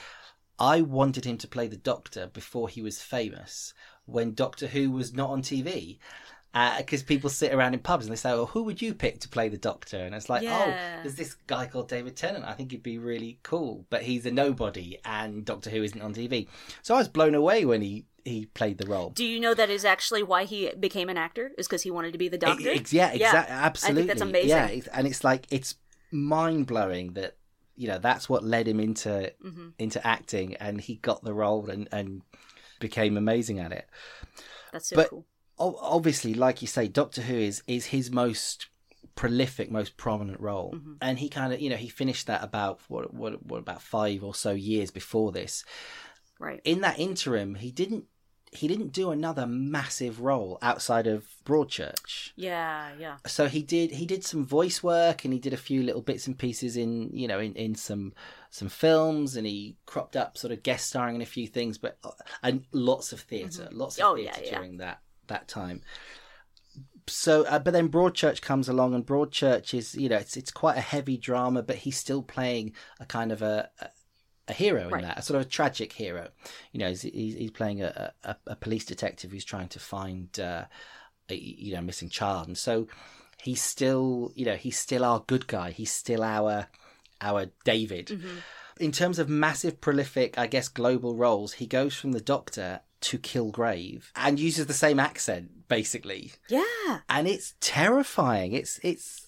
I wanted him to play the Doctor before he was famous, when Doctor Who was not on TV. Because people sit around in pubs and they say, well, who would you pick to play the Doctor? And it's like, there's this guy called David Tennant. I think he'd be really cool. But he's a nobody and Doctor Who isn't on TV. So I was blown away when he played the role. Do you know that is actually why he became an actor? Is because he wanted to be the Doctor? Exactly. Absolutely. I think that's amazing. Yeah, and it's like, it's mind-blowing that, that's what led him into acting, and he got the role and became amazing at it. That's so cool. Obviously, like you say, Doctor Who is his most prolific, most prominent role, and he kind of, he finished that about about 5 or so years before this. Right. In that interim, he didn't do another massive role outside of Broadchurch. Yeah. So he did some voice work, and he did a few little bits and pieces in some films, and he cropped up sort of guest starring in a few things, and lots of theatre, during that time. So, but then Broadchurch comes along, and Broadchurch is, it's quite a heavy drama, but he's still playing a kind of a hero in that, a sort of a tragic hero. He's playing a police detective who's trying to find a missing child, and so he's still our good guy. He's still our David. In terms of massive, prolific, I guess, global roles, he goes from the Doctor to Kilgrave and uses the same accent, basically. Yeah. And it's terrifying. It's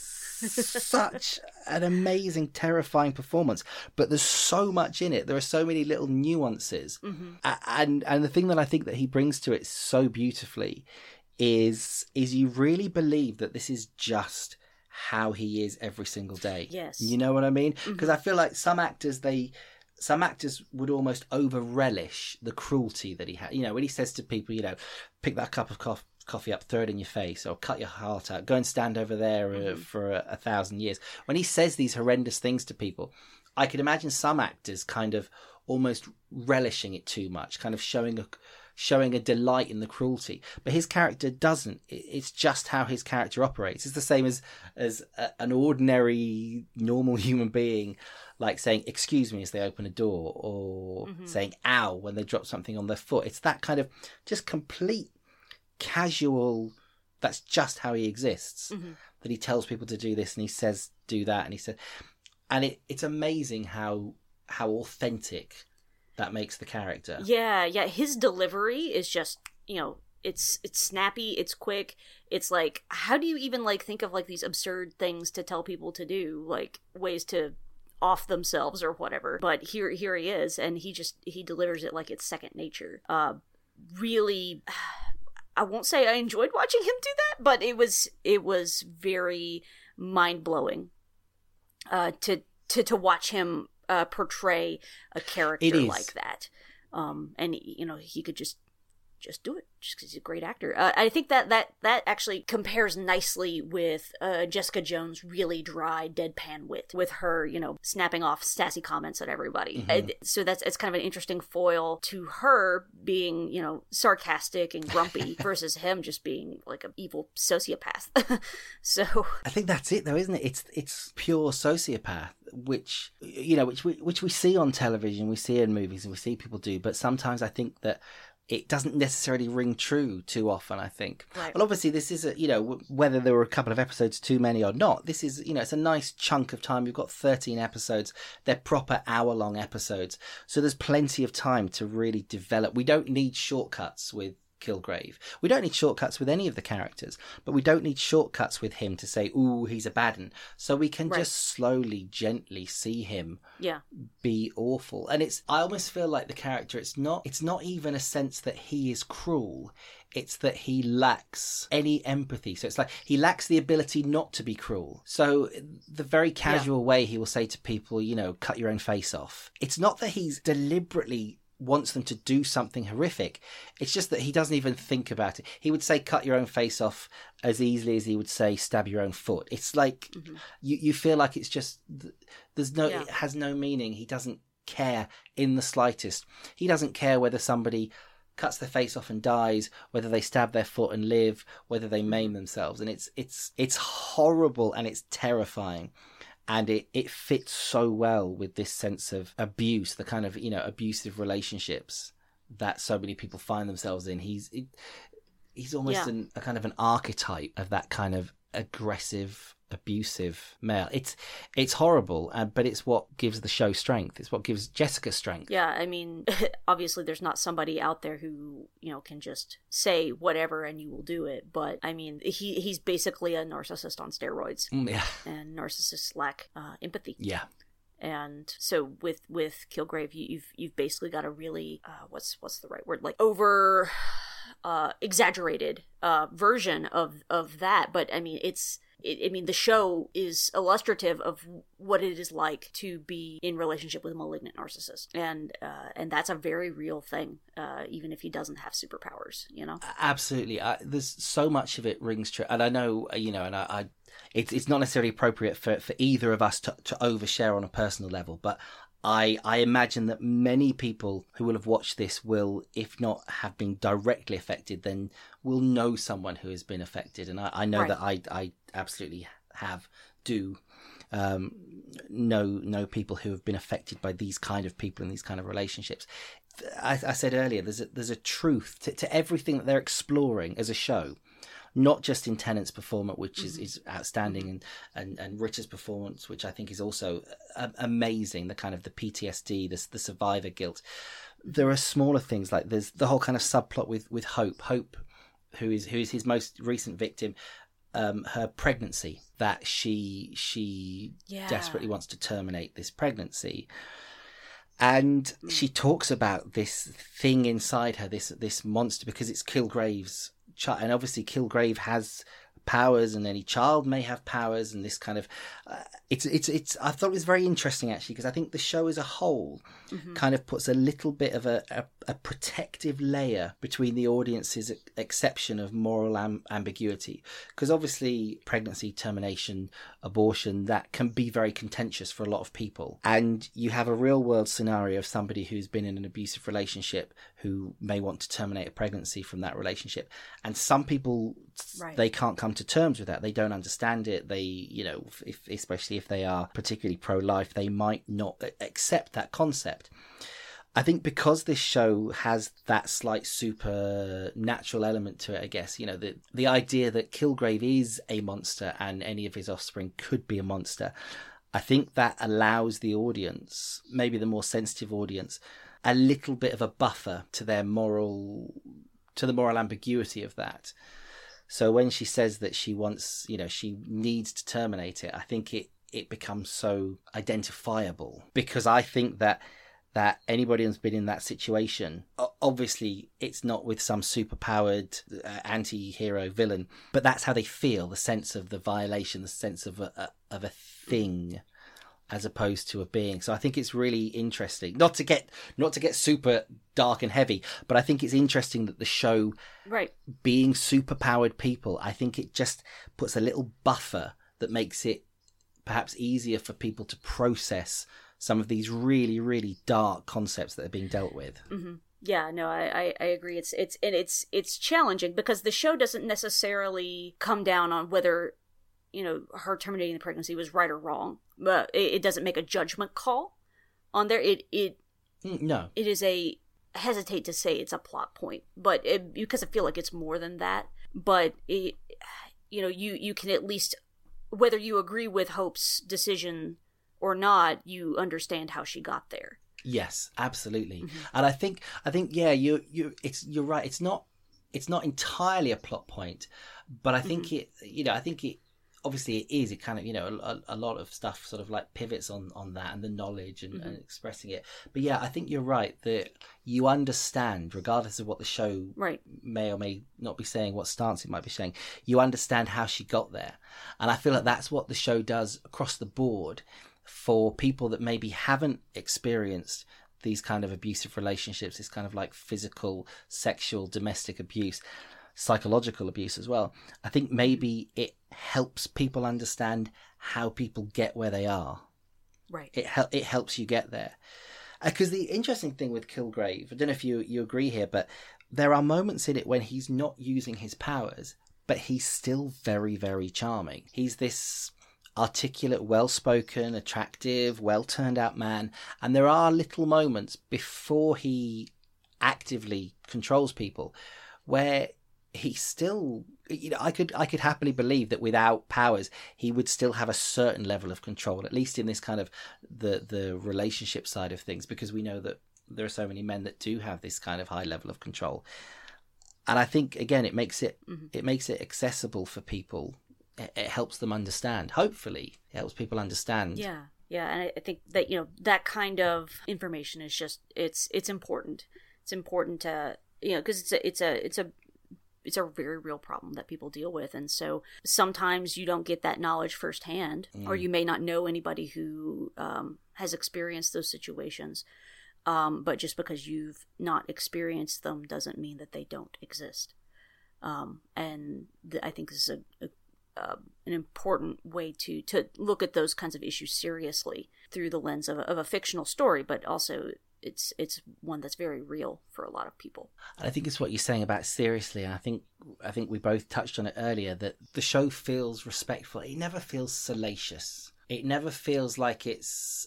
such an amazing, terrifying performance. But there's so much in it. There are so many little nuances. And the thing that I think that he brings to it so beautifully is you really believe that this is just how he is every single day. Yes. You know what I mean? Because I feel like some actors would almost over relish the cruelty that he had. When he says to people, pick that cup of coffee up, throw it in your face, or cut your heart out, go and stand over there for 1,000 years. When he says these horrendous things to people, I could imagine some actors kind of almost relishing it too much, kind of showing a delight in the cruelty. But his character doesn't. It's just how his character operates. It's the same as an ordinary, normal human being, like saying, excuse me, as they open a door, or saying, ow, when they drop something on their foot. It's that kind of just complete casual, that's just how he exists, that he tells people to do this and he says, do that. And it's amazing how authentic that makes the character. Yeah. His delivery is just, it's snappy, it's quick. It's like, how do you even think of these absurd things to tell people to do, ways to off themselves or whatever. But here he is, and he delivers it like it's second nature. Really, I won't say I enjoyed watching him do that, but it was very mind-blowing to watch him portray a character like that. And he could just do it just because he's a great actor. I think that actually compares nicely with Jessica Jones' really dry, deadpan wit, with her, snapping off sassy comments at everybody. So it's kind of an interesting foil to her being, sarcastic and grumpy versus him just being like an evil sociopath. So I think that's it, though, isn't it? It's pure sociopath, which we see on television, we see in movies, and we see people do. But sometimes I think that it doesn't necessarily ring true too often, I think. Right. Well, obviously, this is, whether there were a couple of episodes too many or not, this is, it's a nice chunk of time. We've got 13 episodes. They're proper hour-long episodes. So there's plenty of time to really develop. We don't need shortcuts with Kilgrave. We don't need shortcuts with any of the characters, but we don't need shortcuts with him to say, ooh, he's a bad un. So we can just slowly, gently see him be awful. And I almost feel like the character, it's not even a sense that he is cruel. It's that he lacks any empathy. So it's like he lacks the ability not to be cruel. So the very casual way he will say to people, cut your own face off. It's not that he's deliberately wants them to do something horrific. It's just that he doesn't even think about it. He would say cut your own face off as easily as he would say stab your own foot. It's like you feel like it's just it has no meaning. He doesn't care in the slightest. He doesn't care whether somebody cuts their face off and dies, whether they stab their foot and live, whether they maim themselves. And it's horrible and it's terrifying. And it fits so well with this sense of abuse, the kind of, abusive relationships that so many people find themselves in. He's almost a kind of an archetype of that kind of aggressive, abusive male. It's horrible, but it's what gives the show strength. It's what gives Jessica strength. Yeah, I mean, obviously there's not somebody out there who, can just say whatever and you will do it. But, I mean, he's basically a narcissist on steroids. And narcissists lack empathy. Yeah. And so with Kilgrave, you've basically got a really, what's the right word? Like over exaggerated version of that. But, I mean, the show is illustrative of what it is like to be in relationship with a malignant narcissist, and that's a very real thing, even if he doesn't have superpowers. Absolutely. There's so much of it rings true, and I know, and it's not necessarily appropriate for either of us to overshare on a personal level, but I imagine that many people who will have watched this will, if not have been directly affected, then will know someone who has been affected. And I know that I absolutely know people who have been affected by these kind of people in these kind of relationships. I said earlier, there's a truth to everything that they're exploring as a show. Not just in Tennant's performance, which is outstanding, and Richard's performance, which I think is also amazing. The kind of the PTSD, the survivor guilt. There are smaller things, like there's the whole kind of subplot with Hope, who is his most recent victim. Her pregnancy, that she desperately wants to terminate this pregnancy. And she talks about this thing inside her, this monster, because it's Kilgrave's child. And obviously Kilgrave has powers, and any child may have powers, and this kind of it's I thought it was very interesting, actually, because I think the show as a whole kind of puts a little bit of a protective layer between the audience's exception of moral ambiguity, because obviously pregnancy, termination, abortion, that can be very contentious for a lot of people, and you have a real world scenario of somebody who's been in an abusive relationship who may want to terminate a pregnancy from that relationship, and some people they can't come to terms with that. They don't understand it. They, especially if they are particularly pro-life, they might not accept that concept. I think because this show has that slight supernatural element to it, I guess, the idea that Kilgrave is a monster and any of his offspring could be a monster, I think that allows the audience, maybe the more sensitive audience, a little bit of a buffer to the moral ambiguity of that. So when she says that she wants, she needs to terminate it, I think it becomes so identifiable, because I think that anybody who's been in that situation, obviously it's not with some superpowered anti-hero villain, but that's how they feel, the sense of the violation, the sense of a thing as opposed to a being. So I think it's really interesting, not to get super dark and heavy, but I think it's interesting that the show, being superpowered people, I think it just puts a little buffer that makes it perhaps easier for people to process some of these really, really dark concepts that are being dealt with. Mm-hmm. Yeah, no, I agree. It's challenging because the show doesn't necessarily come down on whether her terminating the pregnancy was right or wrong, but it doesn't make a judgment call on there. No, it is a hesitate to say it's a plot point, but because I feel like it's more than that. But it, you can at least, whether you agree with Hope's decision or not, you understand how she got there. Yes, absolutely. And I think yeah, you're right. It's not entirely a plot point, but I think it obviously it is. It kind of, a lot of stuff sort of like pivots on that and the knowledge and expressing it. But yeah, I think you're right that you understand, regardless of what the show may or may not be saying, what stance it might be saying, you understand how she got there. And I feel like that's what the show does across the board for people that maybe haven't experienced these kind of abusive relationships, this kind of like physical, sexual, domestic abuse, psychological abuse as well. I think maybe it helps people understand how people get where they are. Right. It helps you get there. Because the interesting thing with Kilgrave, I don't know if you agree here, but there are moments in it when he's not using his powers, but he's still very, very charming. He's this articulate, well-spoken, attractive, well-turned-out man. And there are little moments before he actively controls people where he still, I could happily believe that without powers, he would still have a certain level of control, at least in this kind of the relationship side of things, because we know that there are so many men that do have this kind of high level of control. And I think, again, it makes it accessible for people. It helps them understand. Hopefully, it helps people understand. Yeah, and I think that that kind of information is just it's important. It's important to because it's a very real problem that people deal with, and so sometimes you don't get that knowledge firsthand, or you may not know anybody who has experienced those situations. But just because you've not experienced them doesn't mean that they don't exist. And I think this is an important way to look at those kinds of issues seriously through the lens of a fictional story, but also it's one that's very real for a lot of people. And I think it's what you're saying about seriously, and I think we both touched on it earlier, that the show feels respectful. It never feels salacious. It never feels like it's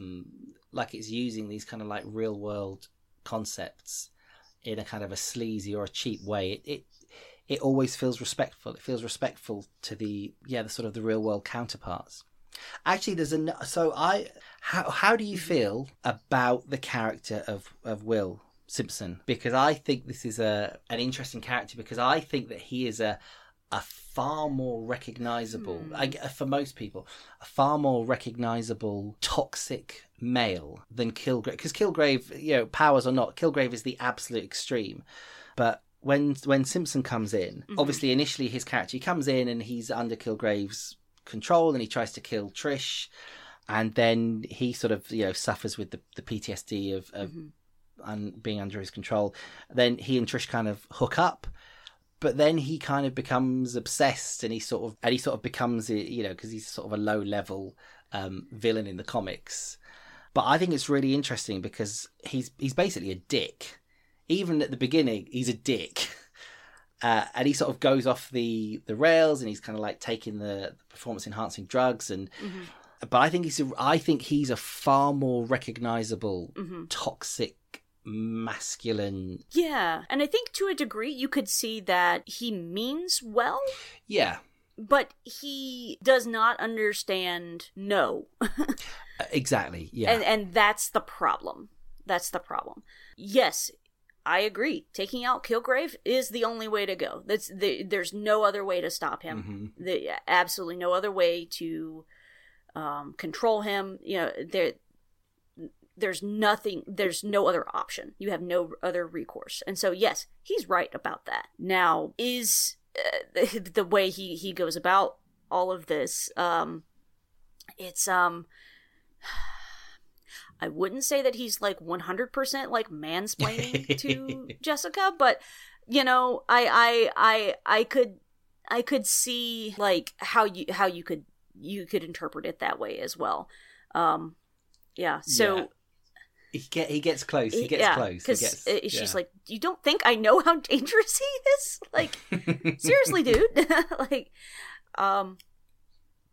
using these kind of like real world concepts in a kind of a sleazy or a cheap way. It always feels respectful. It feels respectful to the sort of the real world counterparts. Actually, how do you feel about the character of Will Simpson? Because I think this is an interesting character, because I think that he is a far more recognizable, for most people, a far more recognizable toxic male than Kilgrave. Because Kilgrave, powers or not, Kilgrave is the absolute extreme. But when Simpson comes in, obviously initially his character, he comes in and he's under Kilgrave's control and he tries to kill Trish, and then he sort of suffers with the PTSD of being under his control. Then he and Trish kind of hook up, but then he kind of becomes obsessed, and he sort of becomes because he's sort of a low level villain in the comics. But I think it's really interesting because he's basically a dick. Even at the beginning, he's a dick. And he sort of goes off the rails, and he's kind of like taking the performance-enhancing drugs. But I think he's a far more recognizable, toxic, masculine. Yeah, and I think to a degree you could see that he means well. Yeah. But he does not understand no. Exactly, yeah. And that's the problem. Yes, I agree. Taking out Kilgrave is the only way to go. There's no other way to stop him. Absolutely no other way to control him. There's no other option. You have no other recourse. And so, yes, he's right about that. Now, is the way he goes about all of this, it's, I wouldn't say that he's like 100% like mansplaining to Jessica, but I could see like how you could interpret it that way as well. So he gets close. He gets close because she's like, you don't think I know how dangerous he is? Like, seriously, dude. Like,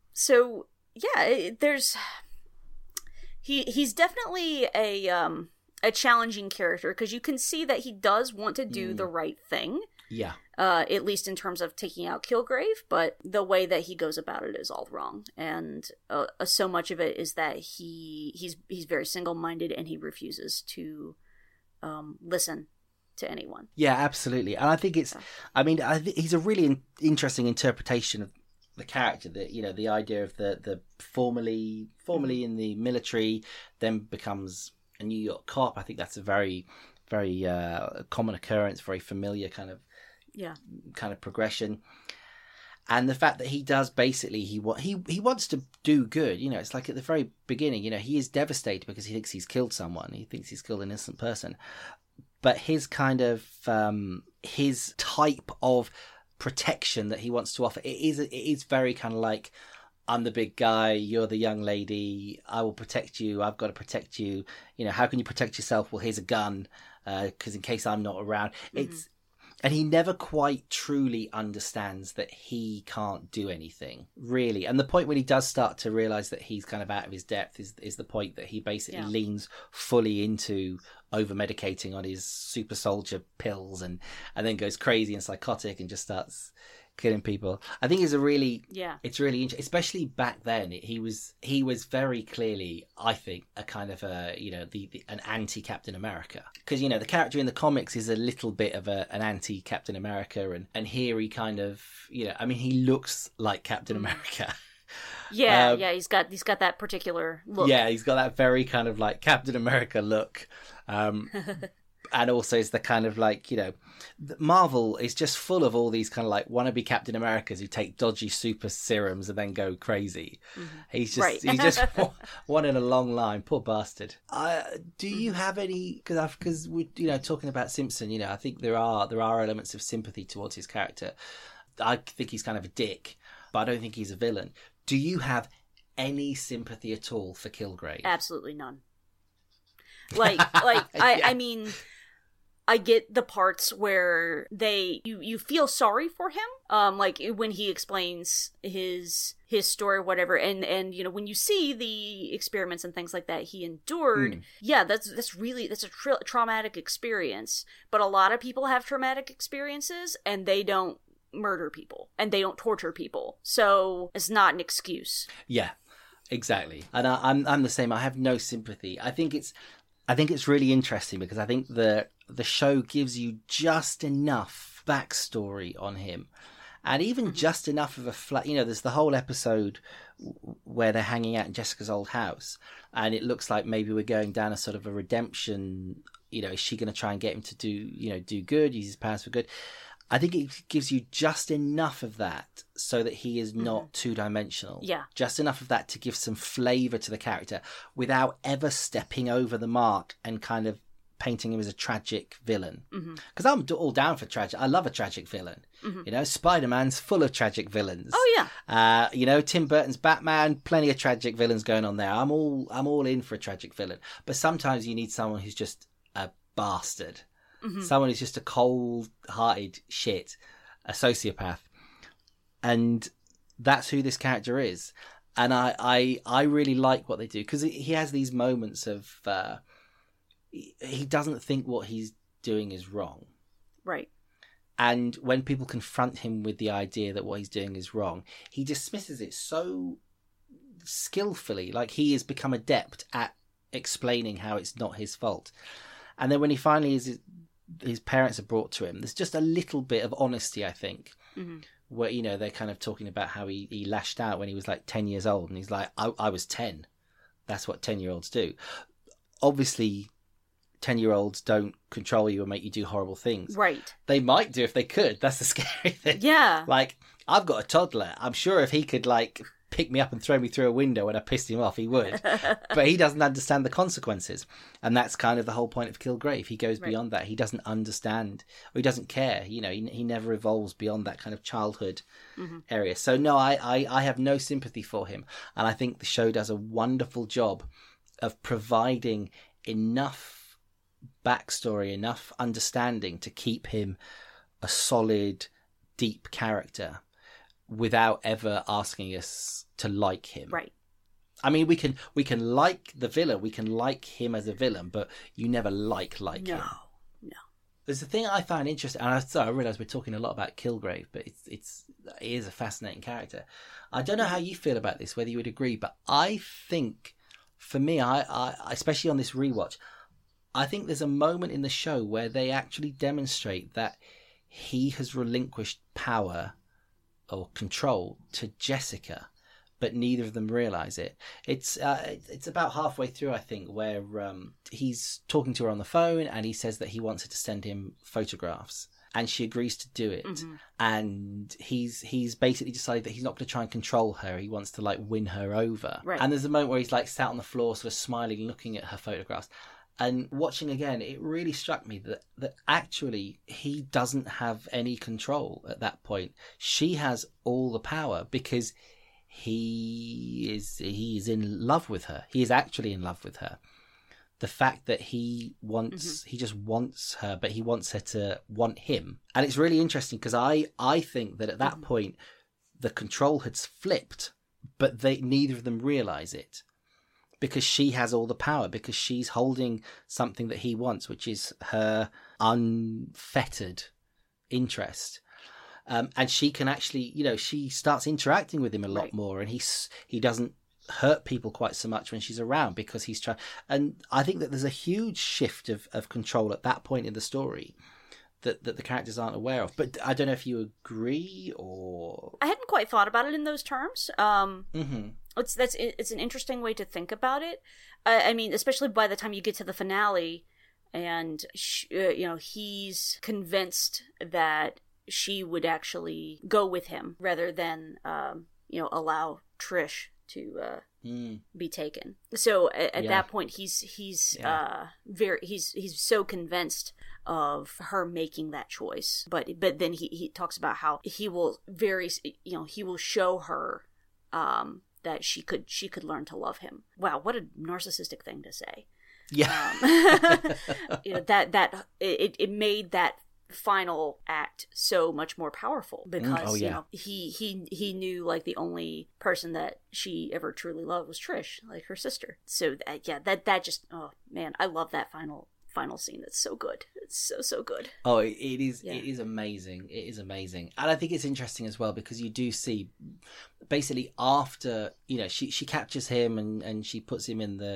so yeah, there's. He's definitely a a challenging character, because you can see that he does want to do the right thing. Yeah. At least in terms of taking out Kilgrave, but the way that he goes about it is all wrong. And so much of it is that he's very single-minded, and he refuses to listen to anyone. Yeah, absolutely. And I think he's a really interesting interpretation of the character, that, you know, the idea of the formerly in the military, then becomes a New York cop. I think that's a very, very common occurrence, very familiar kind of progression. And the fact that he does basically, he wants to do good. You know, it's like at the very beginning, you know, he is devastated because he thinks he's killed someone. He thinks he's killed an innocent person. But his kind of, his type of protection that he wants to offer, it is very kind of like, I'm the big guy, you're the young lady, I will protect you, I've got to protect you. You know, how can you protect yourself? Well, here's a gun, because in case I'm not around. And he never quite truly understands that he can't do anything, really. And the point when he does start to realise that he's kind of out of his depth is the point that he basically leans fully into over-medicating on his super soldier pills and then goes crazy and psychotic and just starts killing people. I think it's really interesting, especially back then. He was very clearly, I think, a kind of an anti-Captain America, because, you know, the character in the comics is a little bit of an anti-Captain America, and here he kind of, you know, I mean, he looks like Captain America. He's got that particular look. Yeah, he's got that very kind of like Captain America look. And also is the kind of like, you know, Marvel is just full of all these kind of like wannabe Captain Americas who take dodgy super serums and then go crazy. He's just one in a long line. Poor bastard. Do you have any? Because we, you know, talking about Simpson, you know, I think there are elements of sympathy towards his character. I think he's kind of a dick, but I don't think he's a villain. Do you have any sympathy at all for Kilgrave? Absolutely none. I mean, I get the parts where you feel sorry for him, like when he explains his story or whatever, and you know, when you see the experiments and things like that he endured, that's a traumatic experience. But a lot of people have traumatic experiences and they don't murder people and they don't torture people, so it's not an excuse. Yeah, exactly. And I'm the same. I have no sympathy. I think it's really interesting because I think the show gives you just enough backstory on him, and even just enough of a you know, there's the whole episode where they're hanging out in Jessica's old house, and it looks like maybe we're going down a sort of a redemption. You know, is she going to try and get him to do good, use his powers for good? I think it gives you just enough of that so that he is not two-dimensional. Yeah. Just enough of that to give some flavour to the character without ever stepping over the mark and kind of painting him as a tragic villain. Because I'm all down for tragic. I love a tragic villain. You know, Spider-Man's full of tragic villains. Oh, yeah. You know, Tim Burton's Batman, plenty of tragic villains going on there. I'm all in for a tragic villain. But sometimes you need someone who's just a bastard. Someone who's just a cold-hearted shit, a sociopath, and that's who this character is. And I really like what they do, because he has these moments of he doesn't think what he's doing is wrong, right? And when people confront him with the idea that what he's doing is wrong, he dismisses it so skillfully, like he has become adept at explaining how it's not his fault. And then when he finally his parents are brought to him, there's just a little bit of honesty, I think, where, you know, they're kind of talking about how he lashed out when he was like 10 years old, and he's like, I was 10. That's what 10-year-olds do. Obviously, 10-year-olds don't control you and make you do horrible things. Right. They might do if they could. That's the scary thing. Yeah. Like, I've got a toddler. I'm sure if he could, like, pick me up and throw me through a window when I pissed him off, he would. But he doesn't understand the consequences. And that's kind of the whole point of Kilgrave. He goes beyond that. He doesn't understand, or he doesn't care. You know, he never evolves beyond that kind of childhood area. So no, I have no sympathy for him. And I think the show does a wonderful job of providing enough backstory, enough understanding to keep him a solid, deep character, without ever asking us to like him. Right. I mean, we can like the villain, we can like him as a villain, but you never like him. No. There's a thing I find interesting, and I realise we're talking a lot about Kilgrave, but it is a fascinating character. I don't know how you feel about this, whether you would agree, but I think, for me, I especially on this rewatch, I think there's a moment in the show where they actually demonstrate that he has relinquished power or control to Jessica, but neither of them realise it. It's about halfway through, I think, where he's talking to her on the phone and he says that he wants her to send him photographs, and she agrees to do it. Mm-hmm. And he's basically decided that he's not going to try and control her. He wants to like win her over. Right. And there's a moment where he's like sat on the floor, sort of smiling, looking at her photographs. And watching again, it really struck me that actually he doesn't have any control at that point. She has all the power because he is in love with her. He is actually in love with her. The fact that he just wants her, but he wants her to want him. And it's really interesting because I think that at that point the control had flipped, but neither of them realise it. Because she has all the power, because she's holding something that he wants, which is her unfettered interest. And she can actually, she starts interacting with him a lot more, and he doesn't hurt people quite so much when she's around because he's trying. And I think that there's a huge shift of control at that point in the story that the characters aren't aware of. But I don't know if you agree or... I hadn't quite thought about it in those terms. It's an interesting way to think about it. I mean, especially by the time you get to the finale, and he's convinced that she would actually go with him rather than allow Trish to be taken. So at that point, he's so convinced of her making that choice. But then he talks about how he will he will show her that she could learn to love him. Wow, what a narcissistic thing to say. Yeah. It made that final act so much more powerful because he knew like the only person that she ever truly loved was Trish, like her sister. So that just, oh man, I love that final scene. It's so good. It's so good. Oh, it is. Yeah. It is amazing. It is amazing. And I think it's interesting as well because you do see basically after she captures him and she puts him in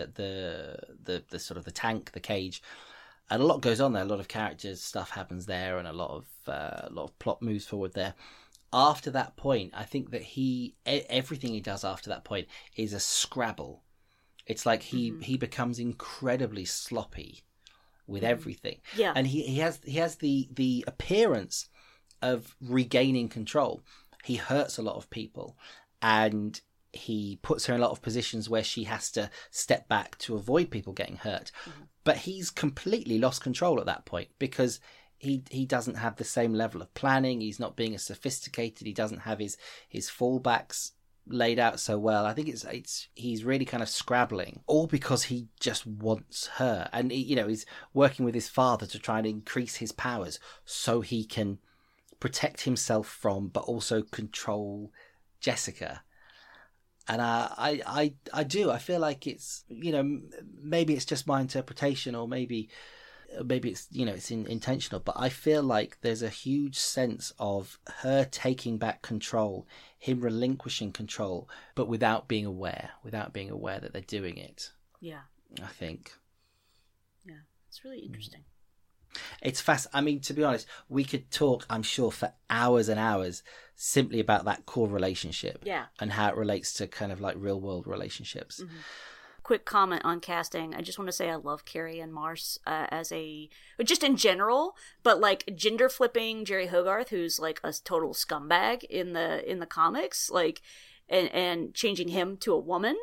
the sort of the tank, the cage, and a lot goes on there. A lot of characters stuff happens there, and a lot of plot moves forward there. After that point, I think that everything he does after that point is a Scrabble. It's like he becomes incredibly sloppy with everything. Yeah. And he has the appearance of regaining control. He hurts a lot of people, and he puts her in a lot of positions where she has to step back to avoid people getting hurt. Mm-hmm. But he's completely lost control at that point because he doesn't have the same level of planning. He's not being as sophisticated. He doesn't have his fallbacks laid out so well. I think he's really kind of scrabbling, all because he just wants her, and he's working with his father to try and increase his powers so he can protect himself from, but also control Jessica. And I feel like it's maybe it's just my interpretation, or maybe it's it's intentional, but I feel like there's a huge sense of her taking back control, him relinquishing control, but without being aware that they're doing it. Yeah, I think. Yeah, it's really interesting. It's fast. I mean, to be honest, we could talk, I'm sure, for hours and hours simply about that core relationship. Yeah, and how it relates to kind of like real world relationships. Mm-hmm. Quick comment on casting. I just want to say I love Carrie-Anne Moss just in general, but like gender flipping Jerry Hogarth, who's like a total scumbag in the comics, like and changing him to a woman.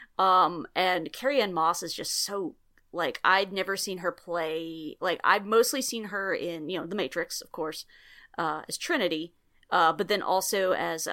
And Carrie-Anne Moss is just so, like, I'd never seen her play, like I've mostly seen her in, The Matrix, of course, as Trinity, but then also as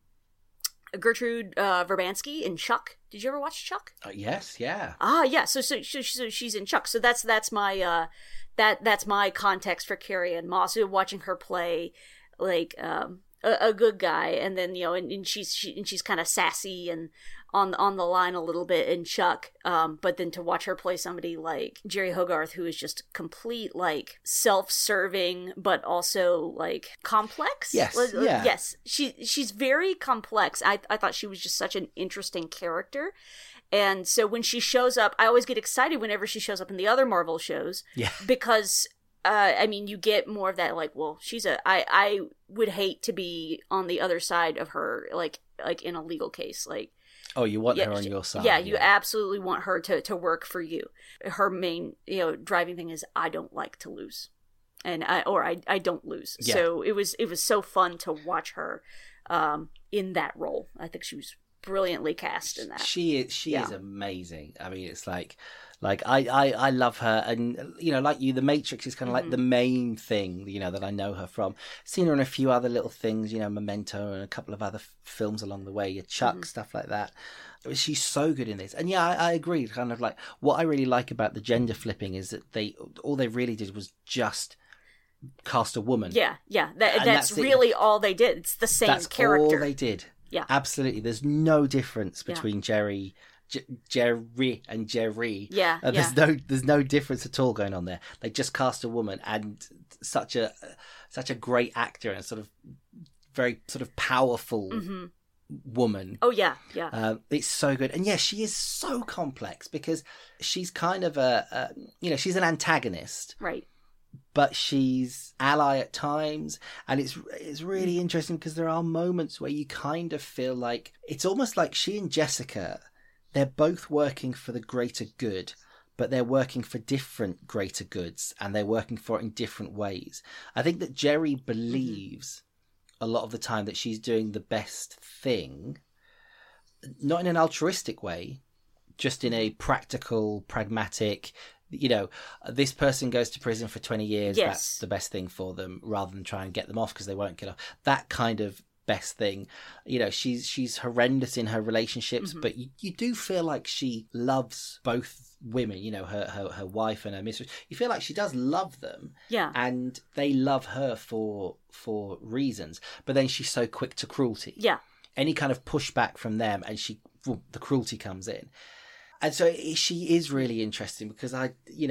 Gertrude Verbansky in Chuck. Did you ever watch Chuck? Yes, yeah. Ah, yeah. So she's in Chuck. So that's my that's my context for Carrie-Anne Moss. Watching her play like a good guy, and then and she's kind of sassy and on the line a little bit in Chuck, but then to watch her play somebody like Jerry Hogarth, who is just complete like self-serving but also like complex. Yes, she's very complex. I thought she was just such an interesting character. And so when she shows up, I always get excited whenever she shows up in the other Marvel shows. Yeah. Because you get more of that, like, well, I would hate to be on the other side of her, like in a legal case, like. Oh, you want her on your side. Yeah, you absolutely want her to work for you. Her main, driving thing is, I don't like to lose, and I don't lose. Yeah. So it was so fun to watch her, in that role. I think she was brilliantly cast in that. She is amazing. I mean, it's like I love her, and like you, The Matrix is kind of like the main thing that I know her from. Seen her in a few other little things, Memento and a couple of other films along the way, Chuck, stuff like that. She's so good in this, and I agree. Kind of like what I really like about the gender flipping is that all they really did was just cast a woman. That's really all they did. It's the same character. That's all they did. Yeah, absolutely. There's no difference between Jerry and Jerry. There's no difference at all going on there. They just cast a woman, and such a great actor and sort of very sort of powerful woman. Oh yeah. It's so good, and she is so complex because she's kind of she's an antagonist, right? But she's ally at times, and it's really interesting because there are moments where you kind of feel like it's almost like she and Jessica, they're both working for the greater good, but they're working for different greater goods, and they're working for it in different ways. I think that Jerry believes a lot of the time that she's doing the best thing, not in an altruistic way, just in a practical, pragmatic, this person goes to prison for 20 years, that's the best thing for them, rather than try and get them off because they won't get off. That kind of best thing. She's horrendous in her relationships, but you do feel like she loves both women, her wife and her mistress. You feel like she does love them, and they love her for reasons, but then she's so quick to cruelty. Any kind of pushback from them, and the cruelty comes in. And so she is really interesting because I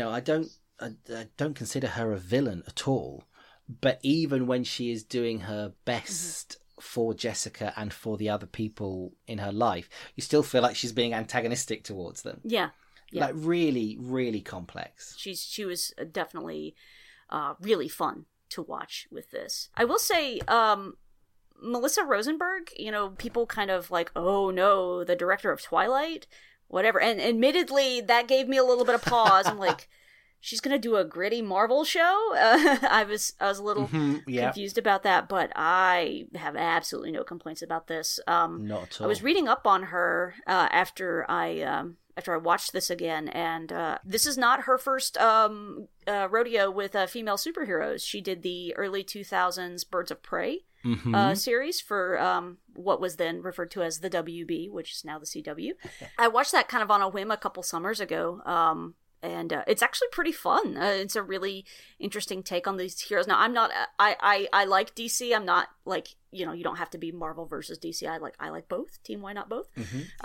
don't consider her a villain at all. But even when she is doing her best for Jessica and for the other people in her life, you still feel like she's being antagonistic towards them. Yeah. Like really, really complex. She was definitely really fun to watch with this. I will say, Melissa Rosenberg, people kind of like, oh no, the director of Twilight, whatever. And admittedly, that gave me a little bit of pause. I'm like, she's going to do a gritty Marvel show? I was a little confused about that, but I have absolutely no complaints about this. Not at all. I was reading up on her after I watched this again, and this is not her first rodeo with female superheroes. She did the early 2000s Birds of Prey series for what was then referred to as the WB, which is now the CW. I watched that kind of on a whim a couple summers ago, and it's actually pretty fun. It's a really interesting take on these heroes. Now, I'm not. I like DC. I'm not like, you don't have to be Marvel versus DC. I like both. Team Why Not Both?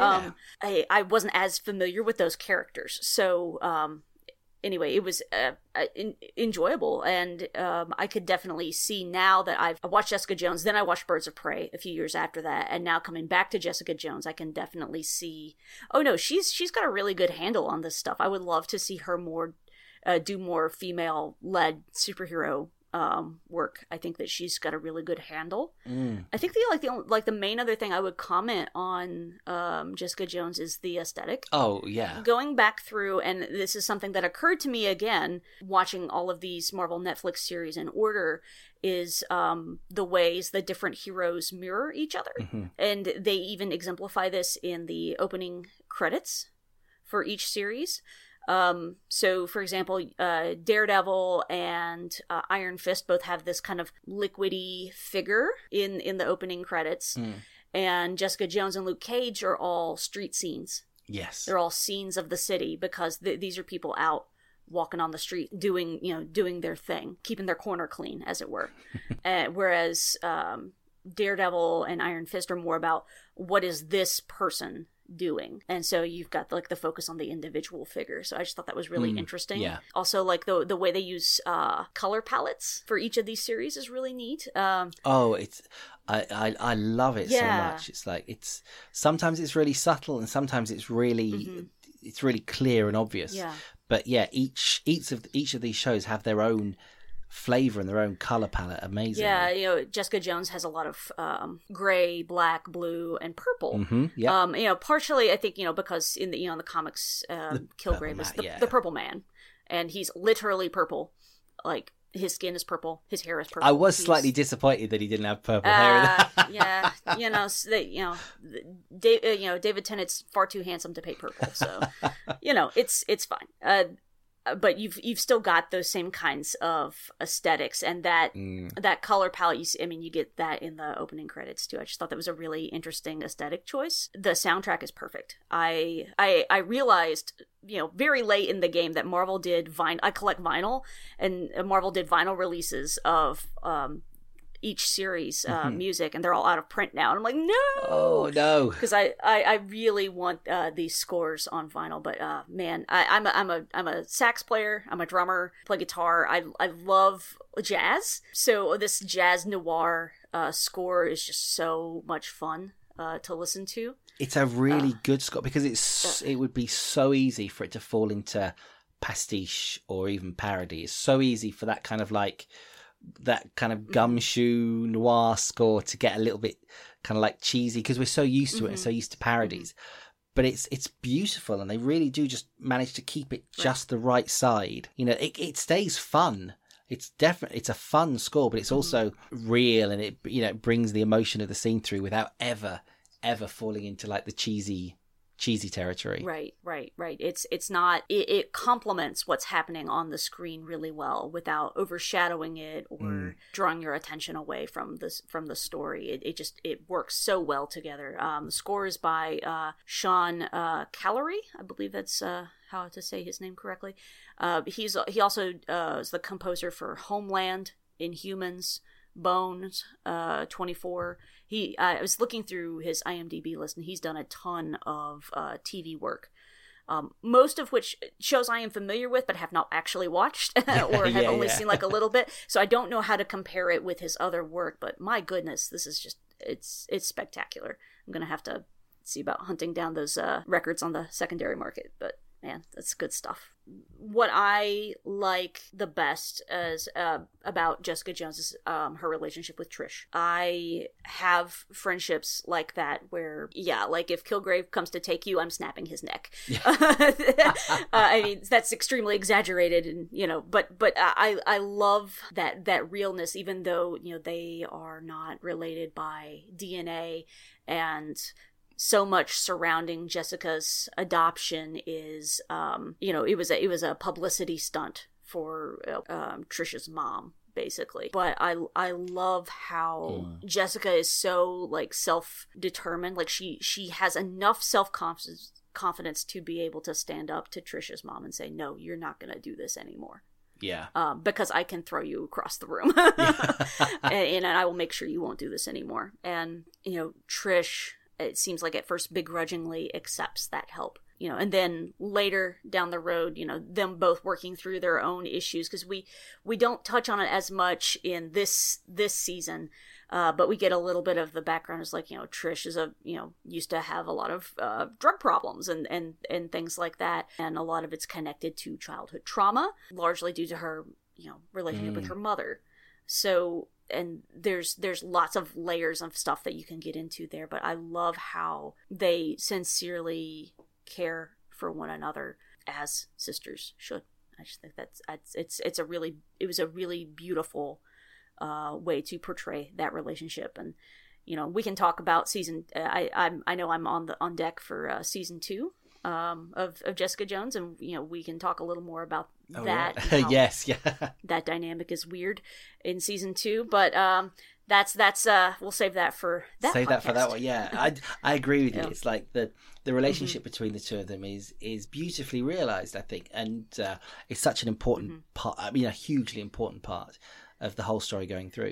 I wasn't as familiar with those characters, so anyway, it was enjoyable, and I could definitely see now that I watched Jessica Jones, then I watched Birds of Prey a few years after that, and now coming back to Jessica Jones, I can definitely see, oh no, she's got a really good handle on this stuff. I would love to see her do more female-led superhero work. I think that she's got a really good handle. I think the main other thing I would comment on Jessica Jones is the aesthetic. Oh yeah. Going back through, and this is something that occurred to me again watching all of these Marvel Netflix series in order, is the ways the different heroes mirror each other, and they even exemplify this in the opening credits for each series. So for example, Daredevil and Iron Fist both have this kind of liquidy figure in the opening credits, and Jessica Jones and Luke Cage are all street scenes. Yes, they're all scenes of the city because these are people out walking on the street doing their thing, keeping their corner clean, as it were. Whereas Daredevil and Iron Fist are more about what is this person doing, and so you've got like the focus on the individual figure. So I just thought that was really interesting. Yeah. Also, like the way they use color palettes for each of these series is really neat. It's I love it so much. It's like sometimes it's really subtle and sometimes it's really it's really clear and obvious. Yeah. But yeah, each of these shows have their own flavor and their own color palette. Amazing. Yeah, Jessica Jones has a lot of gray, black, blue, and purple. Partially I think because in the the comics, Kilgrave is the purple man, and he's literally purple. Like his skin is purple, his hair is purple. I was slightly disappointed that he didn't have purple hair. David Tennant's far too handsome to paint purple, so it's fine. But you've still got those same kinds of aesthetics and that color palette. You get that in the opening credits too. I just thought that was a really interesting aesthetic choice. The soundtrack is perfect. I realized very late in the game that Marvel did vinyl. I collect vinyl, and Marvel did vinyl releases of each series music, and they're all out of print now, and I'm like, no, oh no, because I really want these scores on vinyl. But man, I'm a sax player, I'm a drummer, play guitar, I love jazz, so this jazz noir score is just so much fun to listen to. It's a really good score because it would be so easy for it to fall into pastiche or even parody. It's so easy for that kind of gumshoe noir score to get a little bit kind of like cheesy because we're so used to it and so used to parodies. But it's beautiful, and they really do just manage to keep it just the right side. It stays fun. It's a fun score, but it's also real, and it brings the emotion of the scene through without ever falling into like the cheesy territory. Right. It's not. It complements what's happening on the screen really well without overshadowing it or drawing your attention away from the story. It works so well together. The score is by Sean Callery. I believe that's how to say his name correctly. He also is the composer for Homeland, Inhumans, Bones, 24. I was looking through his IMDb list, and he's done a ton of TV work, most of which shows I am familiar with but have not actually watched or have only seen like a little bit, so I don't know how to compare it with his other work. But my goodness, this is just it's spectacular. I'm gonna have to see about hunting down those records on the secondary market, but man, that's good stuff. What I like the best is about Jessica Jones is her relationship with Trish. I have friendships like that where, like if Kilgrave comes to take you, I'm snapping his neck. I mean, that's extremely exaggerated, and but I love that realness, even though they are not related by DNA, and so much surrounding Jessica's adoption is, it was a publicity stunt for Trisha's mom, basically. But I love how Jessica is so like self-determined. Like she has enough self-confidence to be able to stand up to Trisha's mom and say, no, you're not going to do this anymore. Yeah. Because I can throw you across the room. and I will make sure you won't do this anymore. And, Trish, it seems like at first begrudgingly accepts that help, and then later down the road, them both working through their own issues, because we don't touch on it as much in this season, but we get a little bit of the background. It's like, Trish is used to have a lot of drug problems and things like that, and a lot of it's connected to childhood trauma, largely due to her relationship with her mother. So, and there's lots of layers of stuff that you can get into there, but I love how they sincerely care for one another as sisters should. I just think it was a really beautiful way to portray that relationship. And we can talk about season. I know I'm on deck for season 2 of Jessica Jones, and we can talk a little more about that. Yes, that dynamic is weird in season 2, but that's we'll save that for that. Save podcast. That for that one. Yeah, I agree with you. It's like the relationship between the two of them is beautifully realized, I think, and it's such an important part. I mean, a hugely important part of the whole story going through.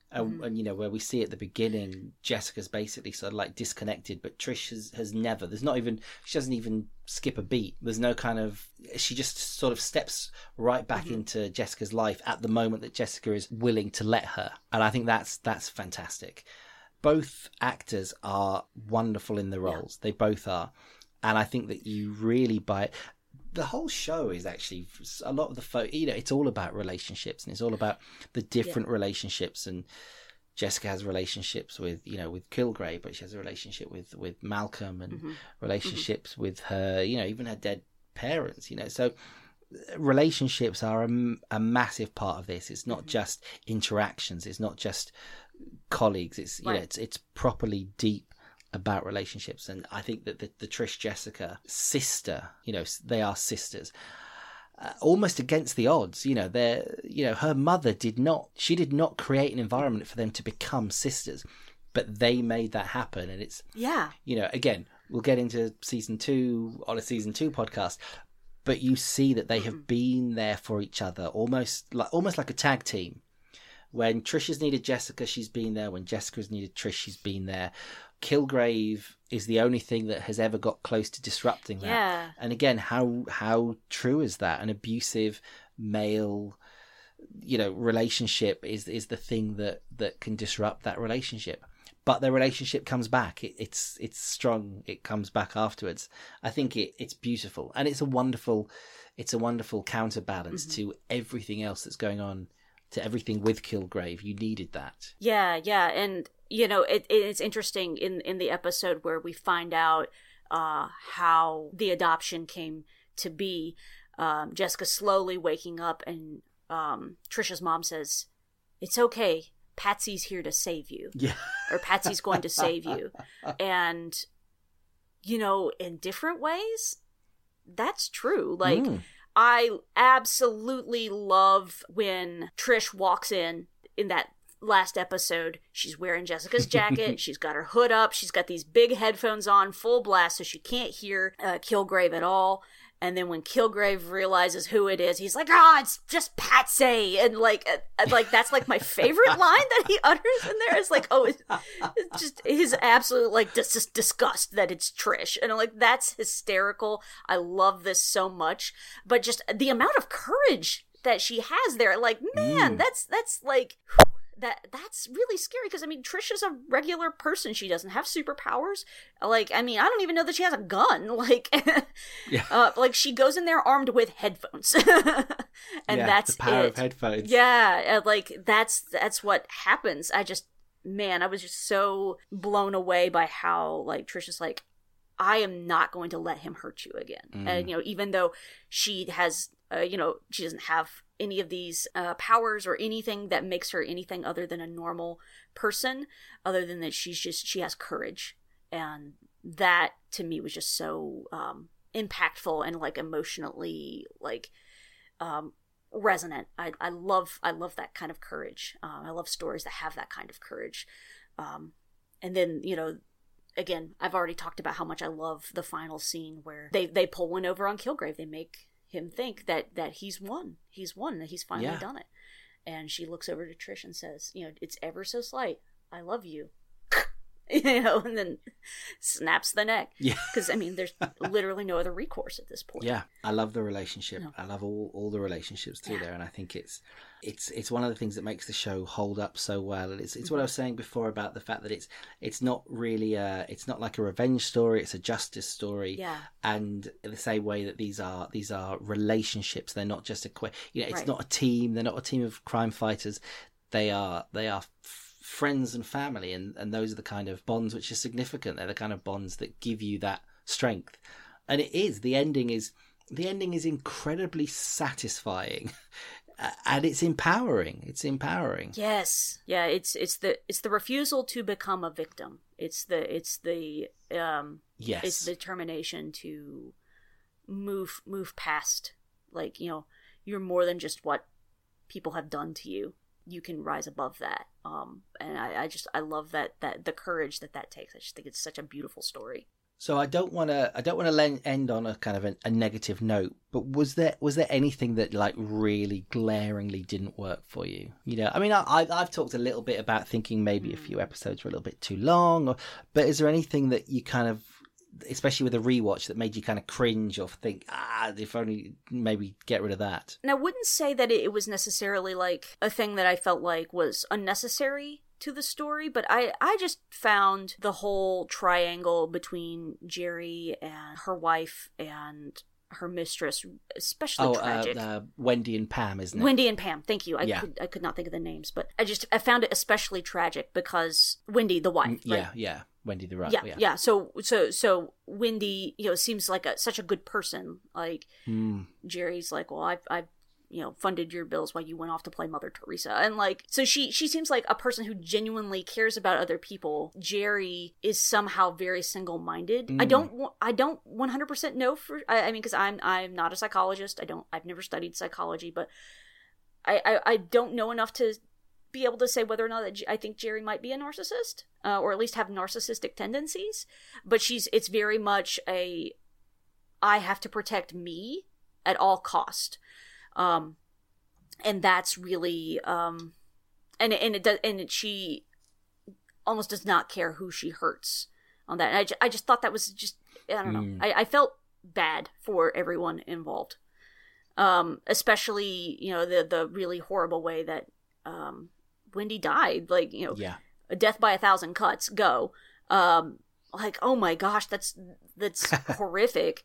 And, you know, where we see at the beginning, Jessica's basically sort of like disconnected, but Trish has never, she doesn't even skip a beat. There's no kind of, she just sort of steps right back into Jessica's life at the moment that Jessica is willing to let her. And I think that's fantastic. Both actors are wonderful in the roles. They both are. And I think that you really buy it. The whole show is actually a lot of the it's all about relationships, and it's all about the different relationships. And Jessica has relationships with Kilgrave, but she has a relationship with Malcolm, and relationships with her, even her dead parents, so relationships are a massive part of this. It's not just interactions, it's not just colleagues, it's it's properly deep about relationships. And I think that the Trish Jessica sister, they are sisters, almost against the odds. Her mother did not create an environment for them to become sisters, but they made that happen. And it's again, we'll get into season 2 on a season 2 podcast, but you see that they have been there for each other, almost like a tag team. When Trish has needed Jessica, she's been there. When Jessica has needed Trish, she's been there. Kilgrave is the only thing that has ever got close to disrupting that. Yeah. And again, how true is that? An abusive male, relationship is the thing that can disrupt that relationship. But the relationship comes back. It's strong. It comes back afterwards. I think it's beautiful, and it's a wonderful counterbalance to everything else that's going on. To everything with Kilgrave, you needed that. Yeah, and it's interesting in the episode where we find out how the adoption came to be. Jessica slowly waking up, and Trisha's mom says, "It's okay, Patsy's here to save you." Yeah, or Patsy's going to save you, and in different ways, that's true. Like. I absolutely love when Trish walks in that last episode. She's wearing Jessica's jacket. She's got her hood up. She's got these big headphones on, full blast, so she can't hear Kilgrave at all. And then when Kilgrave realizes who it is, he's like, it's just Patsy. And like that's like my favorite line that he utters in there. It's like, it's just his absolute disgust that it's Trish. And I'm like, that's hysterical. I love this so much. But just the amount of courage that she has there, like, man, that's like... That's really scary, because Trish is a regular person. She doesn't have superpowers. I don't even know that she has a gun. She goes in there armed with headphones, and that's the power of headphones. Yeah, that's what happens. I was just so blown away by how Trish is like, I am not going to let him hurt you again. And even though she has, she doesn't have any of these powers or anything that makes her anything other than a normal person, other than that she has courage. And that to me was just so impactful and emotionally resonant. I love that kind of courage. I love stories that have that kind of courage. And then again, I've already talked about how much I love the final scene where they pull one over on Kilgrave. They make him think that he's won, that he's finally done it. And she looks over to Trish and says, it's ever so slight, I love you. And then snaps the neck. Yeah. Because, there's literally no other recourse at this point. Yeah. I love the relationship. No. I love all the relationships through there. And I think it's one of the things that makes the show hold up so well. And it's what I was saying before about the fact that it's not really it's not like a revenge story. It's a justice story. Yeah. And in the same way that these are relationships, they're not just it's not a team. They're not a team of crime fighters. They are friends and family, and those are the kind of bonds which are significant. They're the kind of bonds that give you that strength. And the ending is incredibly satisfying. And it's empowering. Yes. Yeah, it's the refusal to become a victim. It's the determination to move past, you're more than just what people have done to you. You can rise above that. And I love that the courage that takes. I just think it's such a beautiful story. So I don't want to end on a kind of a negative note, but was there anything that like really glaringly didn't work for you? You know, I mean, I've talked a little bit about thinking maybe a few episodes were a little bit too long, but is there anything that you kind of, especially with a rewatch, that made you kind of cringe or think, if only maybe get rid of that? And I wouldn't say that it was necessarily like a thing that I felt like was unnecessary to the story, but I just found the whole triangle between Jerry and her wife and her mistress especially tragic. Wendy and Pam, isn't it? Wendy and Pam, thank you. I could not think of the names, but I found it especially tragic because Wendy, the wife. Yeah. Wendy the wife. Yeah. So Wendy, you know, seems like such a good person. Like Jerry's like, well, I've you know, funded your bills while you went off to play Mother Teresa. And like, so she seems like a person who genuinely cares about other people. Jerry is somehow very single-minded. I don't 100% know I mean, because I'm not a psychologist. I've never studied psychology, but I don't know enough to be able to say whether or not I think Jerry might be a narcissist, or at least have narcissistic tendencies. But it's very much I have to protect me at all cost. And that's really, she almost does not care who she hurts on that. And I just thought that was just, I don't know. I felt bad for everyone involved. Especially, you know, the really horrible way that, Wendy died, like, you know, a death by 1,000 cuts, go. Like, oh my gosh, that's horrific.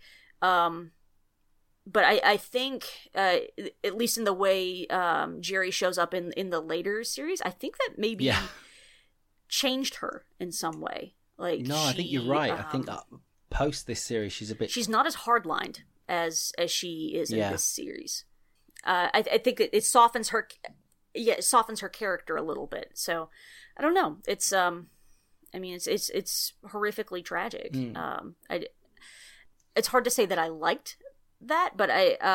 But I think, at least in the way Jerry shows up in the later series, I think that maybe changed her in some way. Like, no, I think you're right. I think post this series, she's not as hardlined as she is in this series. I think it softens her. Yeah, it softens her character a little bit. So I don't know. It's I mean, it's horrifically tragic. It's hard to say that I liked that, but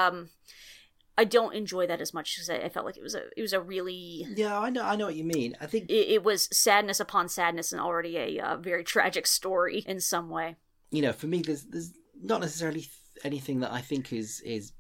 I don't enjoy that as much because I felt like it was a really I know what you mean. I think it was sadness upon sadness and already a very tragic story in some way. You know, for me, there's not necessarily anything that I think is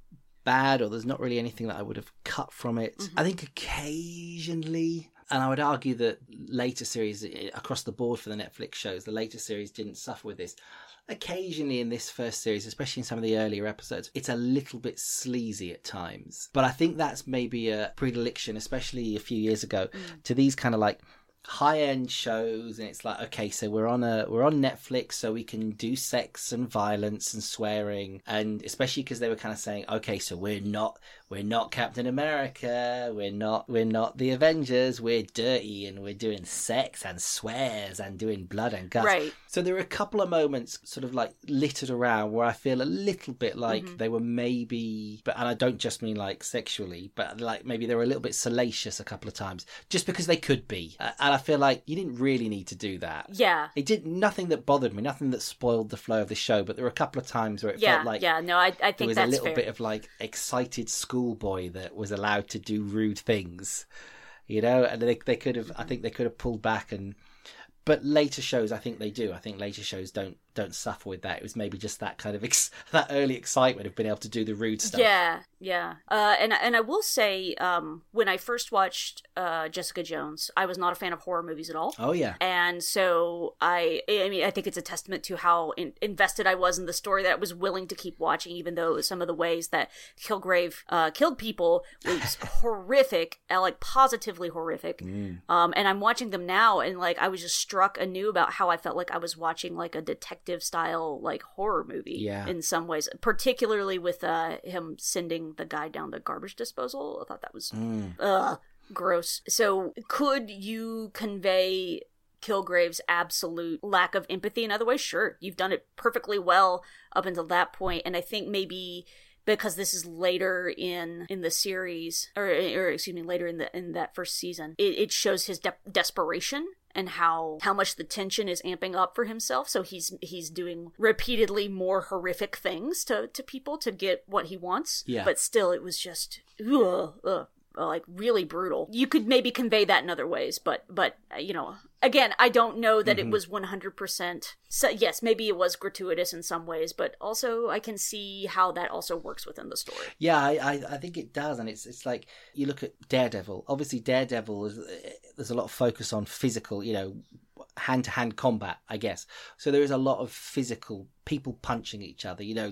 bad, or there's not really anything that I would have cut from it. I think occasionally, and I would argue that later series across the board for the Netflix shows, the later series didn't suffer with this. Occasionally in this first series, especially in some of the earlier episodes, it's a little bit sleazy at times. But I think that's maybe a predilection, especially a few years ago, to these kind of like high-end shows, and it's like, okay, so we're on Netflix, so we can do sex and violence and swearing, and especially because they were kind of saying, okay, so we're not Captain America, we're not the Avengers, we're dirty and we're doing sex and swears and doing blood and guts. Right. So there were a couple of moments sort of like littered around where I feel a little bit like they were maybe, and I don't just mean like sexually, but like maybe they were a little bit salacious a couple of times, just because they could be. And I feel like you didn't really need to do that. Yeah. It did nothing that bothered me, nothing that spoiled the flow of the show, but there were a couple of times where it felt like I think there was that's a little fair. bit of like excited schoolboy that was allowed to do rude things, you know, and they could have, I think they could have pulled back, but later shows, I think they do. I think later shows don't suffer with that. It was maybe just that kind of that early excitement of being able to do the rude stuff. Yeah. And I will say, when I first watched Jessica Jones, I was not a fan of horror movies at all. Oh yeah. And so I mean, I think it's a testament to how invested I was in the story that I was willing to keep watching, even though some of the ways that Kilgrave killed people was horrific, like positively horrific. And I'm watching them now, and like I was just struck anew about how I felt like I was watching like a detective style like horror movie in some ways, particularly with him sending the guy down the garbage disposal. I thought that was gross. So could you convey Kilgrave's absolute lack of empathy in other ways? Sure, you've done it perfectly well up until that point, and I think maybe because this is later in the series, or excuse me, later in that first season, it shows his desperation and how much the tension is amping up for himself. So he's doing repeatedly more horrific things to people to get what he wants. Yeah. But still, it was just like really brutal. You could maybe convey that in other ways, but you know, again, I don't know that it was 100%. So yes, maybe it was gratuitous in some ways, but also I can see how that also works within the story. Yeah, I think it does, and it's like you look at Daredevil. Obviously, Daredevil there's a lot of focus on physical, you know, hand-to-hand combat, I guess. So there is a lot of physical people punching each other. You know,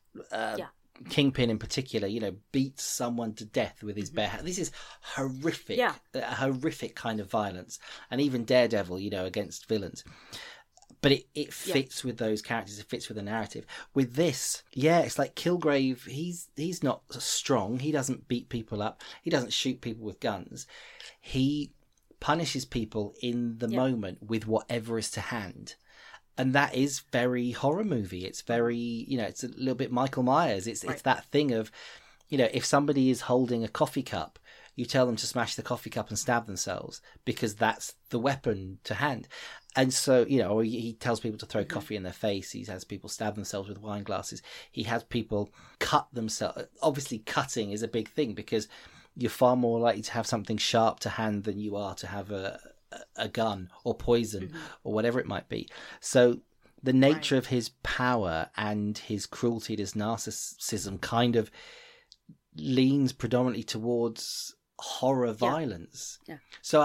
Kingpin in particular, you know, beats someone to death with his bare hand. This is horrific, a horrific kind of violence. And even Daredevil, you know, against villains. But it fits with those characters. It fits with the narrative. With this, it's like Kilgrave. He's not strong. He doesn't beat people up. He doesn't shoot people with guns. He punishes people in the moment with whatever is to hand. And that is very horror movie. It's very, you know, it's a little bit Michael Myers. It's that thing of, you know, if somebody is holding a coffee cup, you tell them to smash the coffee cup and stab themselves because that's the weapon to hand. And so, you know, he tells people to throw coffee in their face. He has people stab themselves with wine glasses. He has people cut themselves. Obviously, cutting is a big thing because you're far more likely to have something sharp to hand than you are to have a gun or poison or whatever it might be. So the nature of his power and his cruelty and his narcissism kind of leans predominantly towards horror violence. So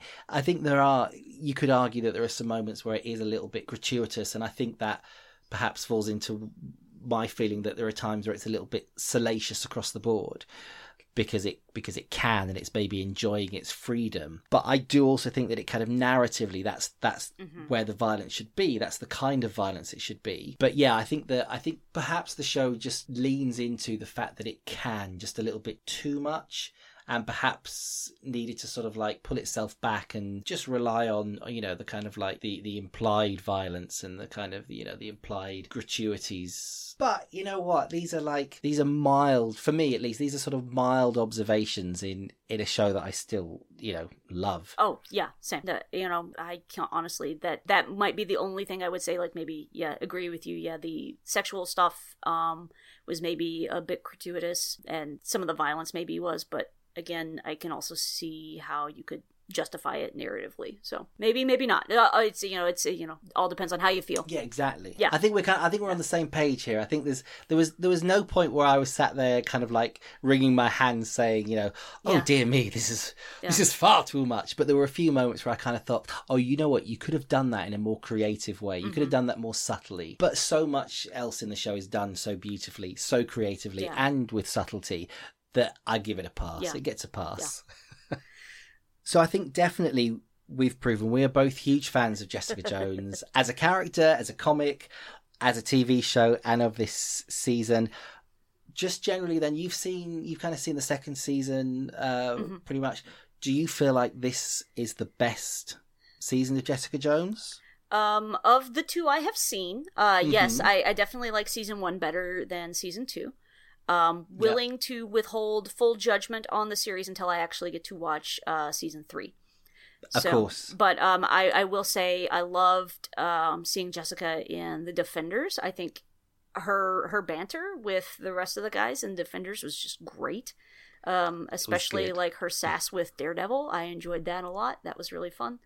I think you could argue that there are some moments where it is a little bit gratuitous, and I think that perhaps falls into my feeling that there are times where it's a little bit salacious across the board. Because it can, and it's maybe enjoying its freedom. But I do also think that it kind of narratively that's where the violence should be. That's the kind of violence it should be. But yeah, I think perhaps the show just leans into the fact that it can just a little bit too much, and perhaps needed to sort of like pull itself back and just rely on, you know, the kind of like the implied violence and the kind of, you know, the implied gratuities. But you know what? These are mild, for me at least, these are sort of mild observations in a show that I still, you know, love. Oh, yeah, same. You know, I can't honestly, that might be the only thing I would say, like maybe, agree with you. Yeah, the sexual stuff was maybe a bit gratuitous, and some of the violence maybe was, but again, I can also see how you could justify it narratively. So maybe not. It's all depends on how you feel. Yeah, exactly. Yeah, I think we're on the same page here. I think there was no point where I was sat there kind of like wringing my hands saying, you know, oh dear me, this is far too much. But there were a few moments where I kind of thought, oh, you know what, you could have done that in a more creative way. You could have done that more subtly. But so much else in the show is done so beautifully, so creatively, and with subtlety, that I give it a pass. Yeah. It gets a pass. Yeah. So I think definitely we've proven we are both huge fans of Jessica Jones as a character, as a comic, as a TV show, and of this season. Just generally then, you've kind of seen the second season pretty much. Do you feel like this is the best season of Jessica Jones? Of the two I have seen, yes, I definitely like season 1 better than season 2. Willing to withhold full judgment on the series until I actually get to watch season 3. Of course. But I will say I loved seeing Jessica in The Defenders. I think her banter with the rest of the guys in Defenders was just great. Especially like her sass with Daredevil. I enjoyed that a lot. That was really fun.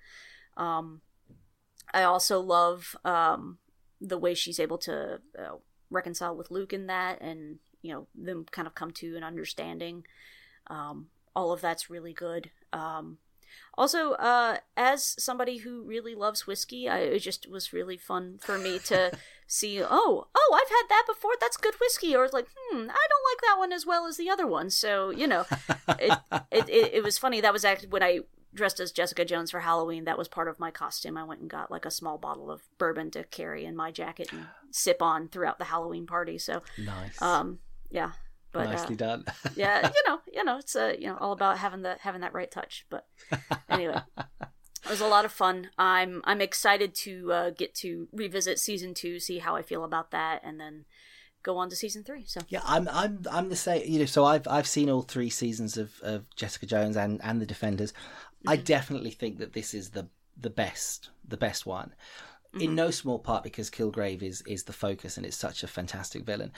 I also love the way she's able to reconcile with Luke in that, and you know, them kind of come to an understanding. All of that's really good. Also, as somebody who really loves whiskey, it just was really fun for me to see, oh, I've had that before, that's good whiskey, or like, I don't like that one as well as the other one. So, you know, it was funny. That was actually when I dressed as Jessica Jones for Halloween. That was part of my costume. I went and got like a small bottle of bourbon to carry in my jacket and sip on throughout the Halloween party. So nice. Yeah, but nicely done. Yeah, you know, it's all about having that right touch. But anyway, it was a lot of fun. I'm excited to get to revisit season 2, see how I feel about that, and then go on to season 3. So yeah, I'm the same. You know, so I've seen all 3 seasons of Jessica Jones and The Defenders. I definitely think that this is the best one. in no small part because Kilgrave is the focus, and it's such a fantastic villain.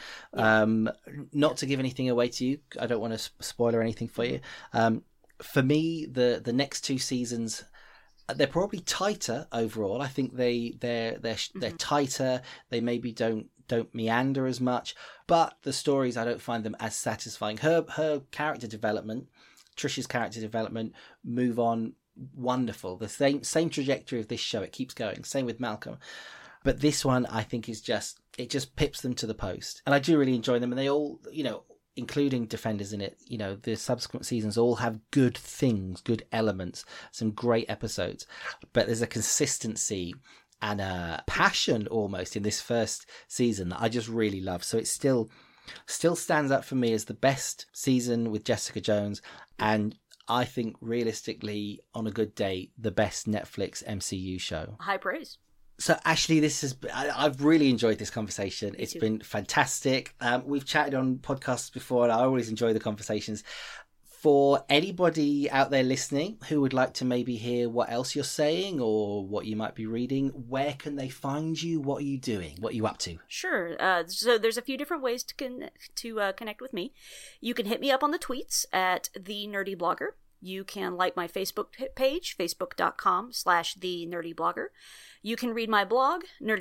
Not to give anything away to you, I don't want to spoil anything for you. For me, the next 2 seasons, they're probably tighter overall. I think they're tighter. They maybe don't meander as much, but the stories, I don't find them as satisfying. Her character development, Trish's character development, move on wonderful. The same trajectory of this show. It keeps going. Same with Malcolm. But this one, I think, is just pips them to the post. And I do really enjoy them. And they all, including Defenders in it, the subsequent seasons all have good things, good elements, some great episodes. But there's a consistency and a passion almost in this first season that I just really love. So it still stands up for me as the best season with Jessica Jones, and I think realistically, on a good day, the best Netflix MCU show. High praise. So Ashley, I've really enjoyed this conversation. It's been fantastic. We've chatted on podcasts before, and I always enjoy the conversations. For anybody out there listening who would like to maybe hear what else you're saying or what you might be reading, where can they find you? What are you doing? What are you up to? Sure. So there's a few different ways to connect with me. You can hit me up on the tweets at The Nerdy Blogger. You can like my Facebook page, facebook.com/TheNerdyBlogger. You can read my blog,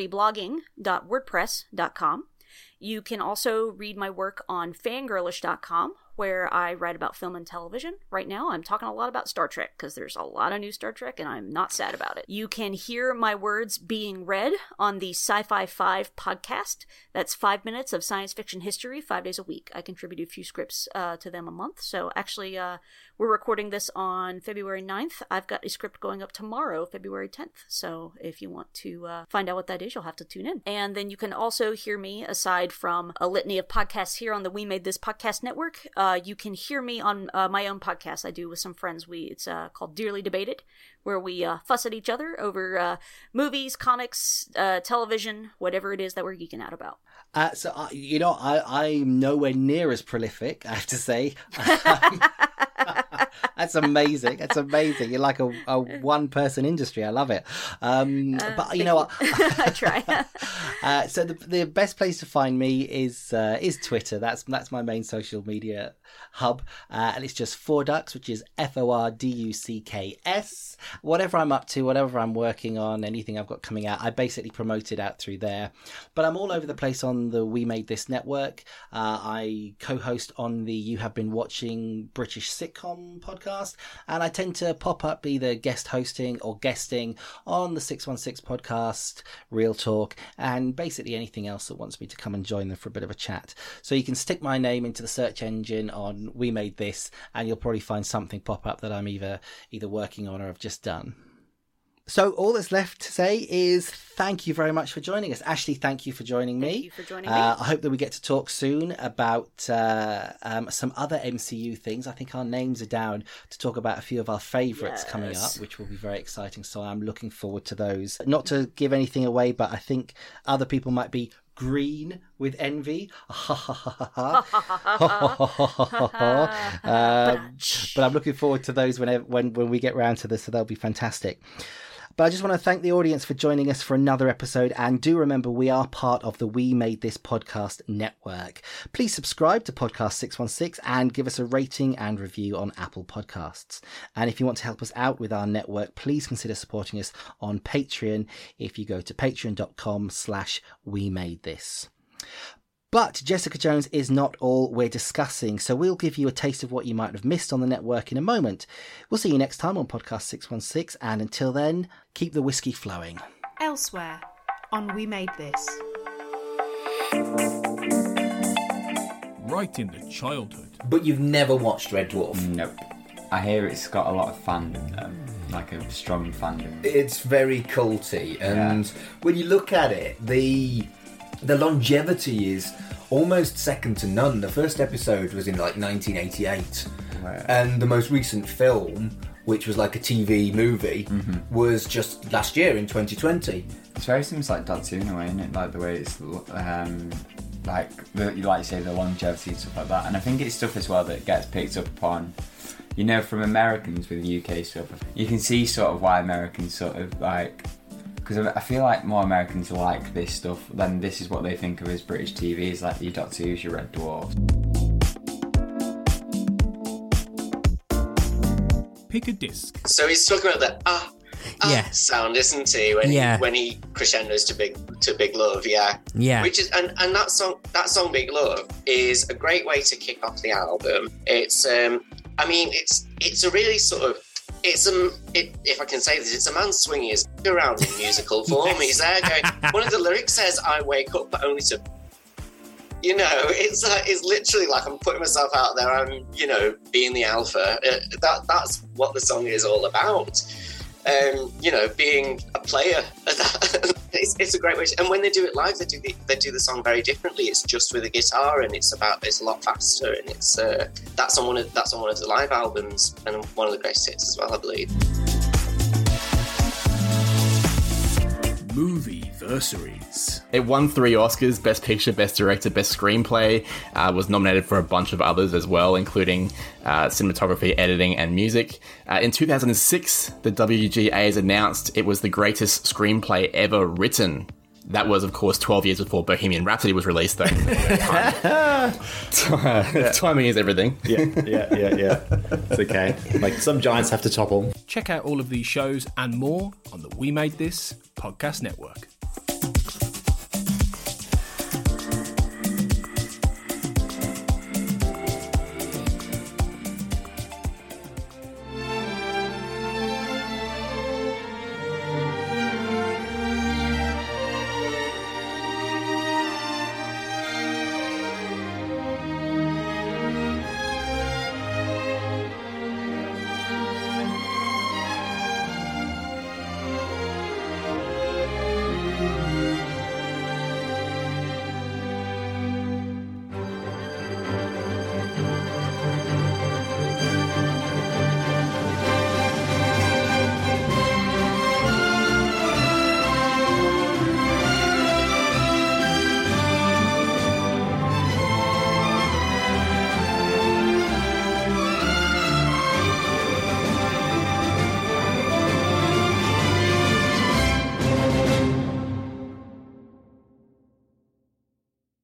nerdyblogging.wordpress.com. You can also read my work on fangirlish.com, where I write about film and television. Right now, I'm talking a lot about Star Trek, because there's a lot of new Star Trek, and I'm not sad about it. You can hear my words being read on the Sci-Fi 5 podcast. That's 5 minutes of science fiction history, 5 days a week. I contribute a few scripts to them a month. So actually, we're recording this on February 9th. I've got a script going up tomorrow, February 10th. So if you want to find out what that is, you'll have to tune in. And then you can also hear me, aside from a litany of podcasts here on the We Made This Podcast Network, you can hear me on my own podcast I do with some friends. It's called Dearly Debated, where we fuss at each other over movies, comics, television, whatever it is that we're geeking out about. I'm nowhere near as prolific, I have to say. That's amazing. That's amazing. You're like a one-person industry. I love it. But you know what? I try. So the best place to find me is Twitter. That's my main social media hub, and it's just Forducks, which is FORDUCKS. Whatever I'm up to, whatever I'm working on, anything I've got coming out, I basically promote it out through there. But I'm all over the place on the We Made This network. I co-host on the You Have Been Watching British Sitcom podcast, and I tend to pop up either guest hosting or guesting on the 616 podcast, Real Talk, and basically anything else that wants me to come and join them for a bit of a chat. So you can stick my name into the search engine on We Made This, and you'll probably find something pop up that I'm either working on or have just done. So all that's left to say is thank you very much for joining us. Ashley, thank you for joining me. Thank you for joining me. I hope that we get to talk soon about some other MCU things. I think our names are down to talk about a few of our favourites coming up, which will be very exciting. So I'm looking forward to those. Not to give anything away, but I think other people might be green with envy. But I'm looking forward to those when we get round to this, so they'll be fantastic. But I just want to thank the audience for joining us for another episode, and do remember we are part of the We Made This Podcast Network. Please subscribe to Podcast 616 and give us a rating and review on Apple Podcasts. And if you want to help us out with our network, please consider supporting us on Patreon if you go to patreon.com/WeMadeThis. But Jessica Jones is not all we're discussing, so we'll give you a taste of what you might have missed on the network in a moment. We'll see you next time on Podcast 616, and until then, keep the whiskey flowing. Elsewhere on We Made This. Right into childhood. But you've never watched Red Dwarf? Nope. I hear it's got a lot of fandom though, like a strong fandom. It's very culty, and when you look at it, the longevity is almost second to none. The first episode was in like 1988, and the most recent film, which was like a TV movie, was just last year in 2020. It's very similar to like Doctor Who in a way, isn't it? Like the way it's like you say, the longevity and stuff like that. And I think it's stuff as well that gets picked up on, from Americans with UK stuff. You can see sort of why Americans sort of like Because I feel like more Americans like this stuff than this is what they think of as British TV, is like your Doctor Who's, your Red Dwarfs. Pick a disc. So he's talking about the sound, isn't he? When he crescendos to Big Love, Which is and that song Big Love is a great way to kick off the album. It's it's a really sort of if I can say this, it's a man swinging his around in musical form. Yes. He's there going. One of the lyrics says, "I wake up, but only to." It's literally like I'm putting myself out there. I'm, being the alpha. That's what the song is all about. Being a player. It's a great way. And when they do it live, they do the song very differently. It's just with a guitar, and it's a lot faster. And it's that's on one of the live albums, and one of the greatest hits as well, I believe. Movie-versaries. It won 3 Oscars, Best Picture, Best Director, Best Screenplay, was nominated for a bunch of others as well, including cinematography, editing, and music. In 2006, the WGA has announced it was the greatest screenplay ever written. That was, of course, 12 years before Bohemian Rhapsody was released, though. Timing is everything. Yeah. It's okay. Like, some giants have to topple. Check out all of these shows and more on the We Made This podcast network.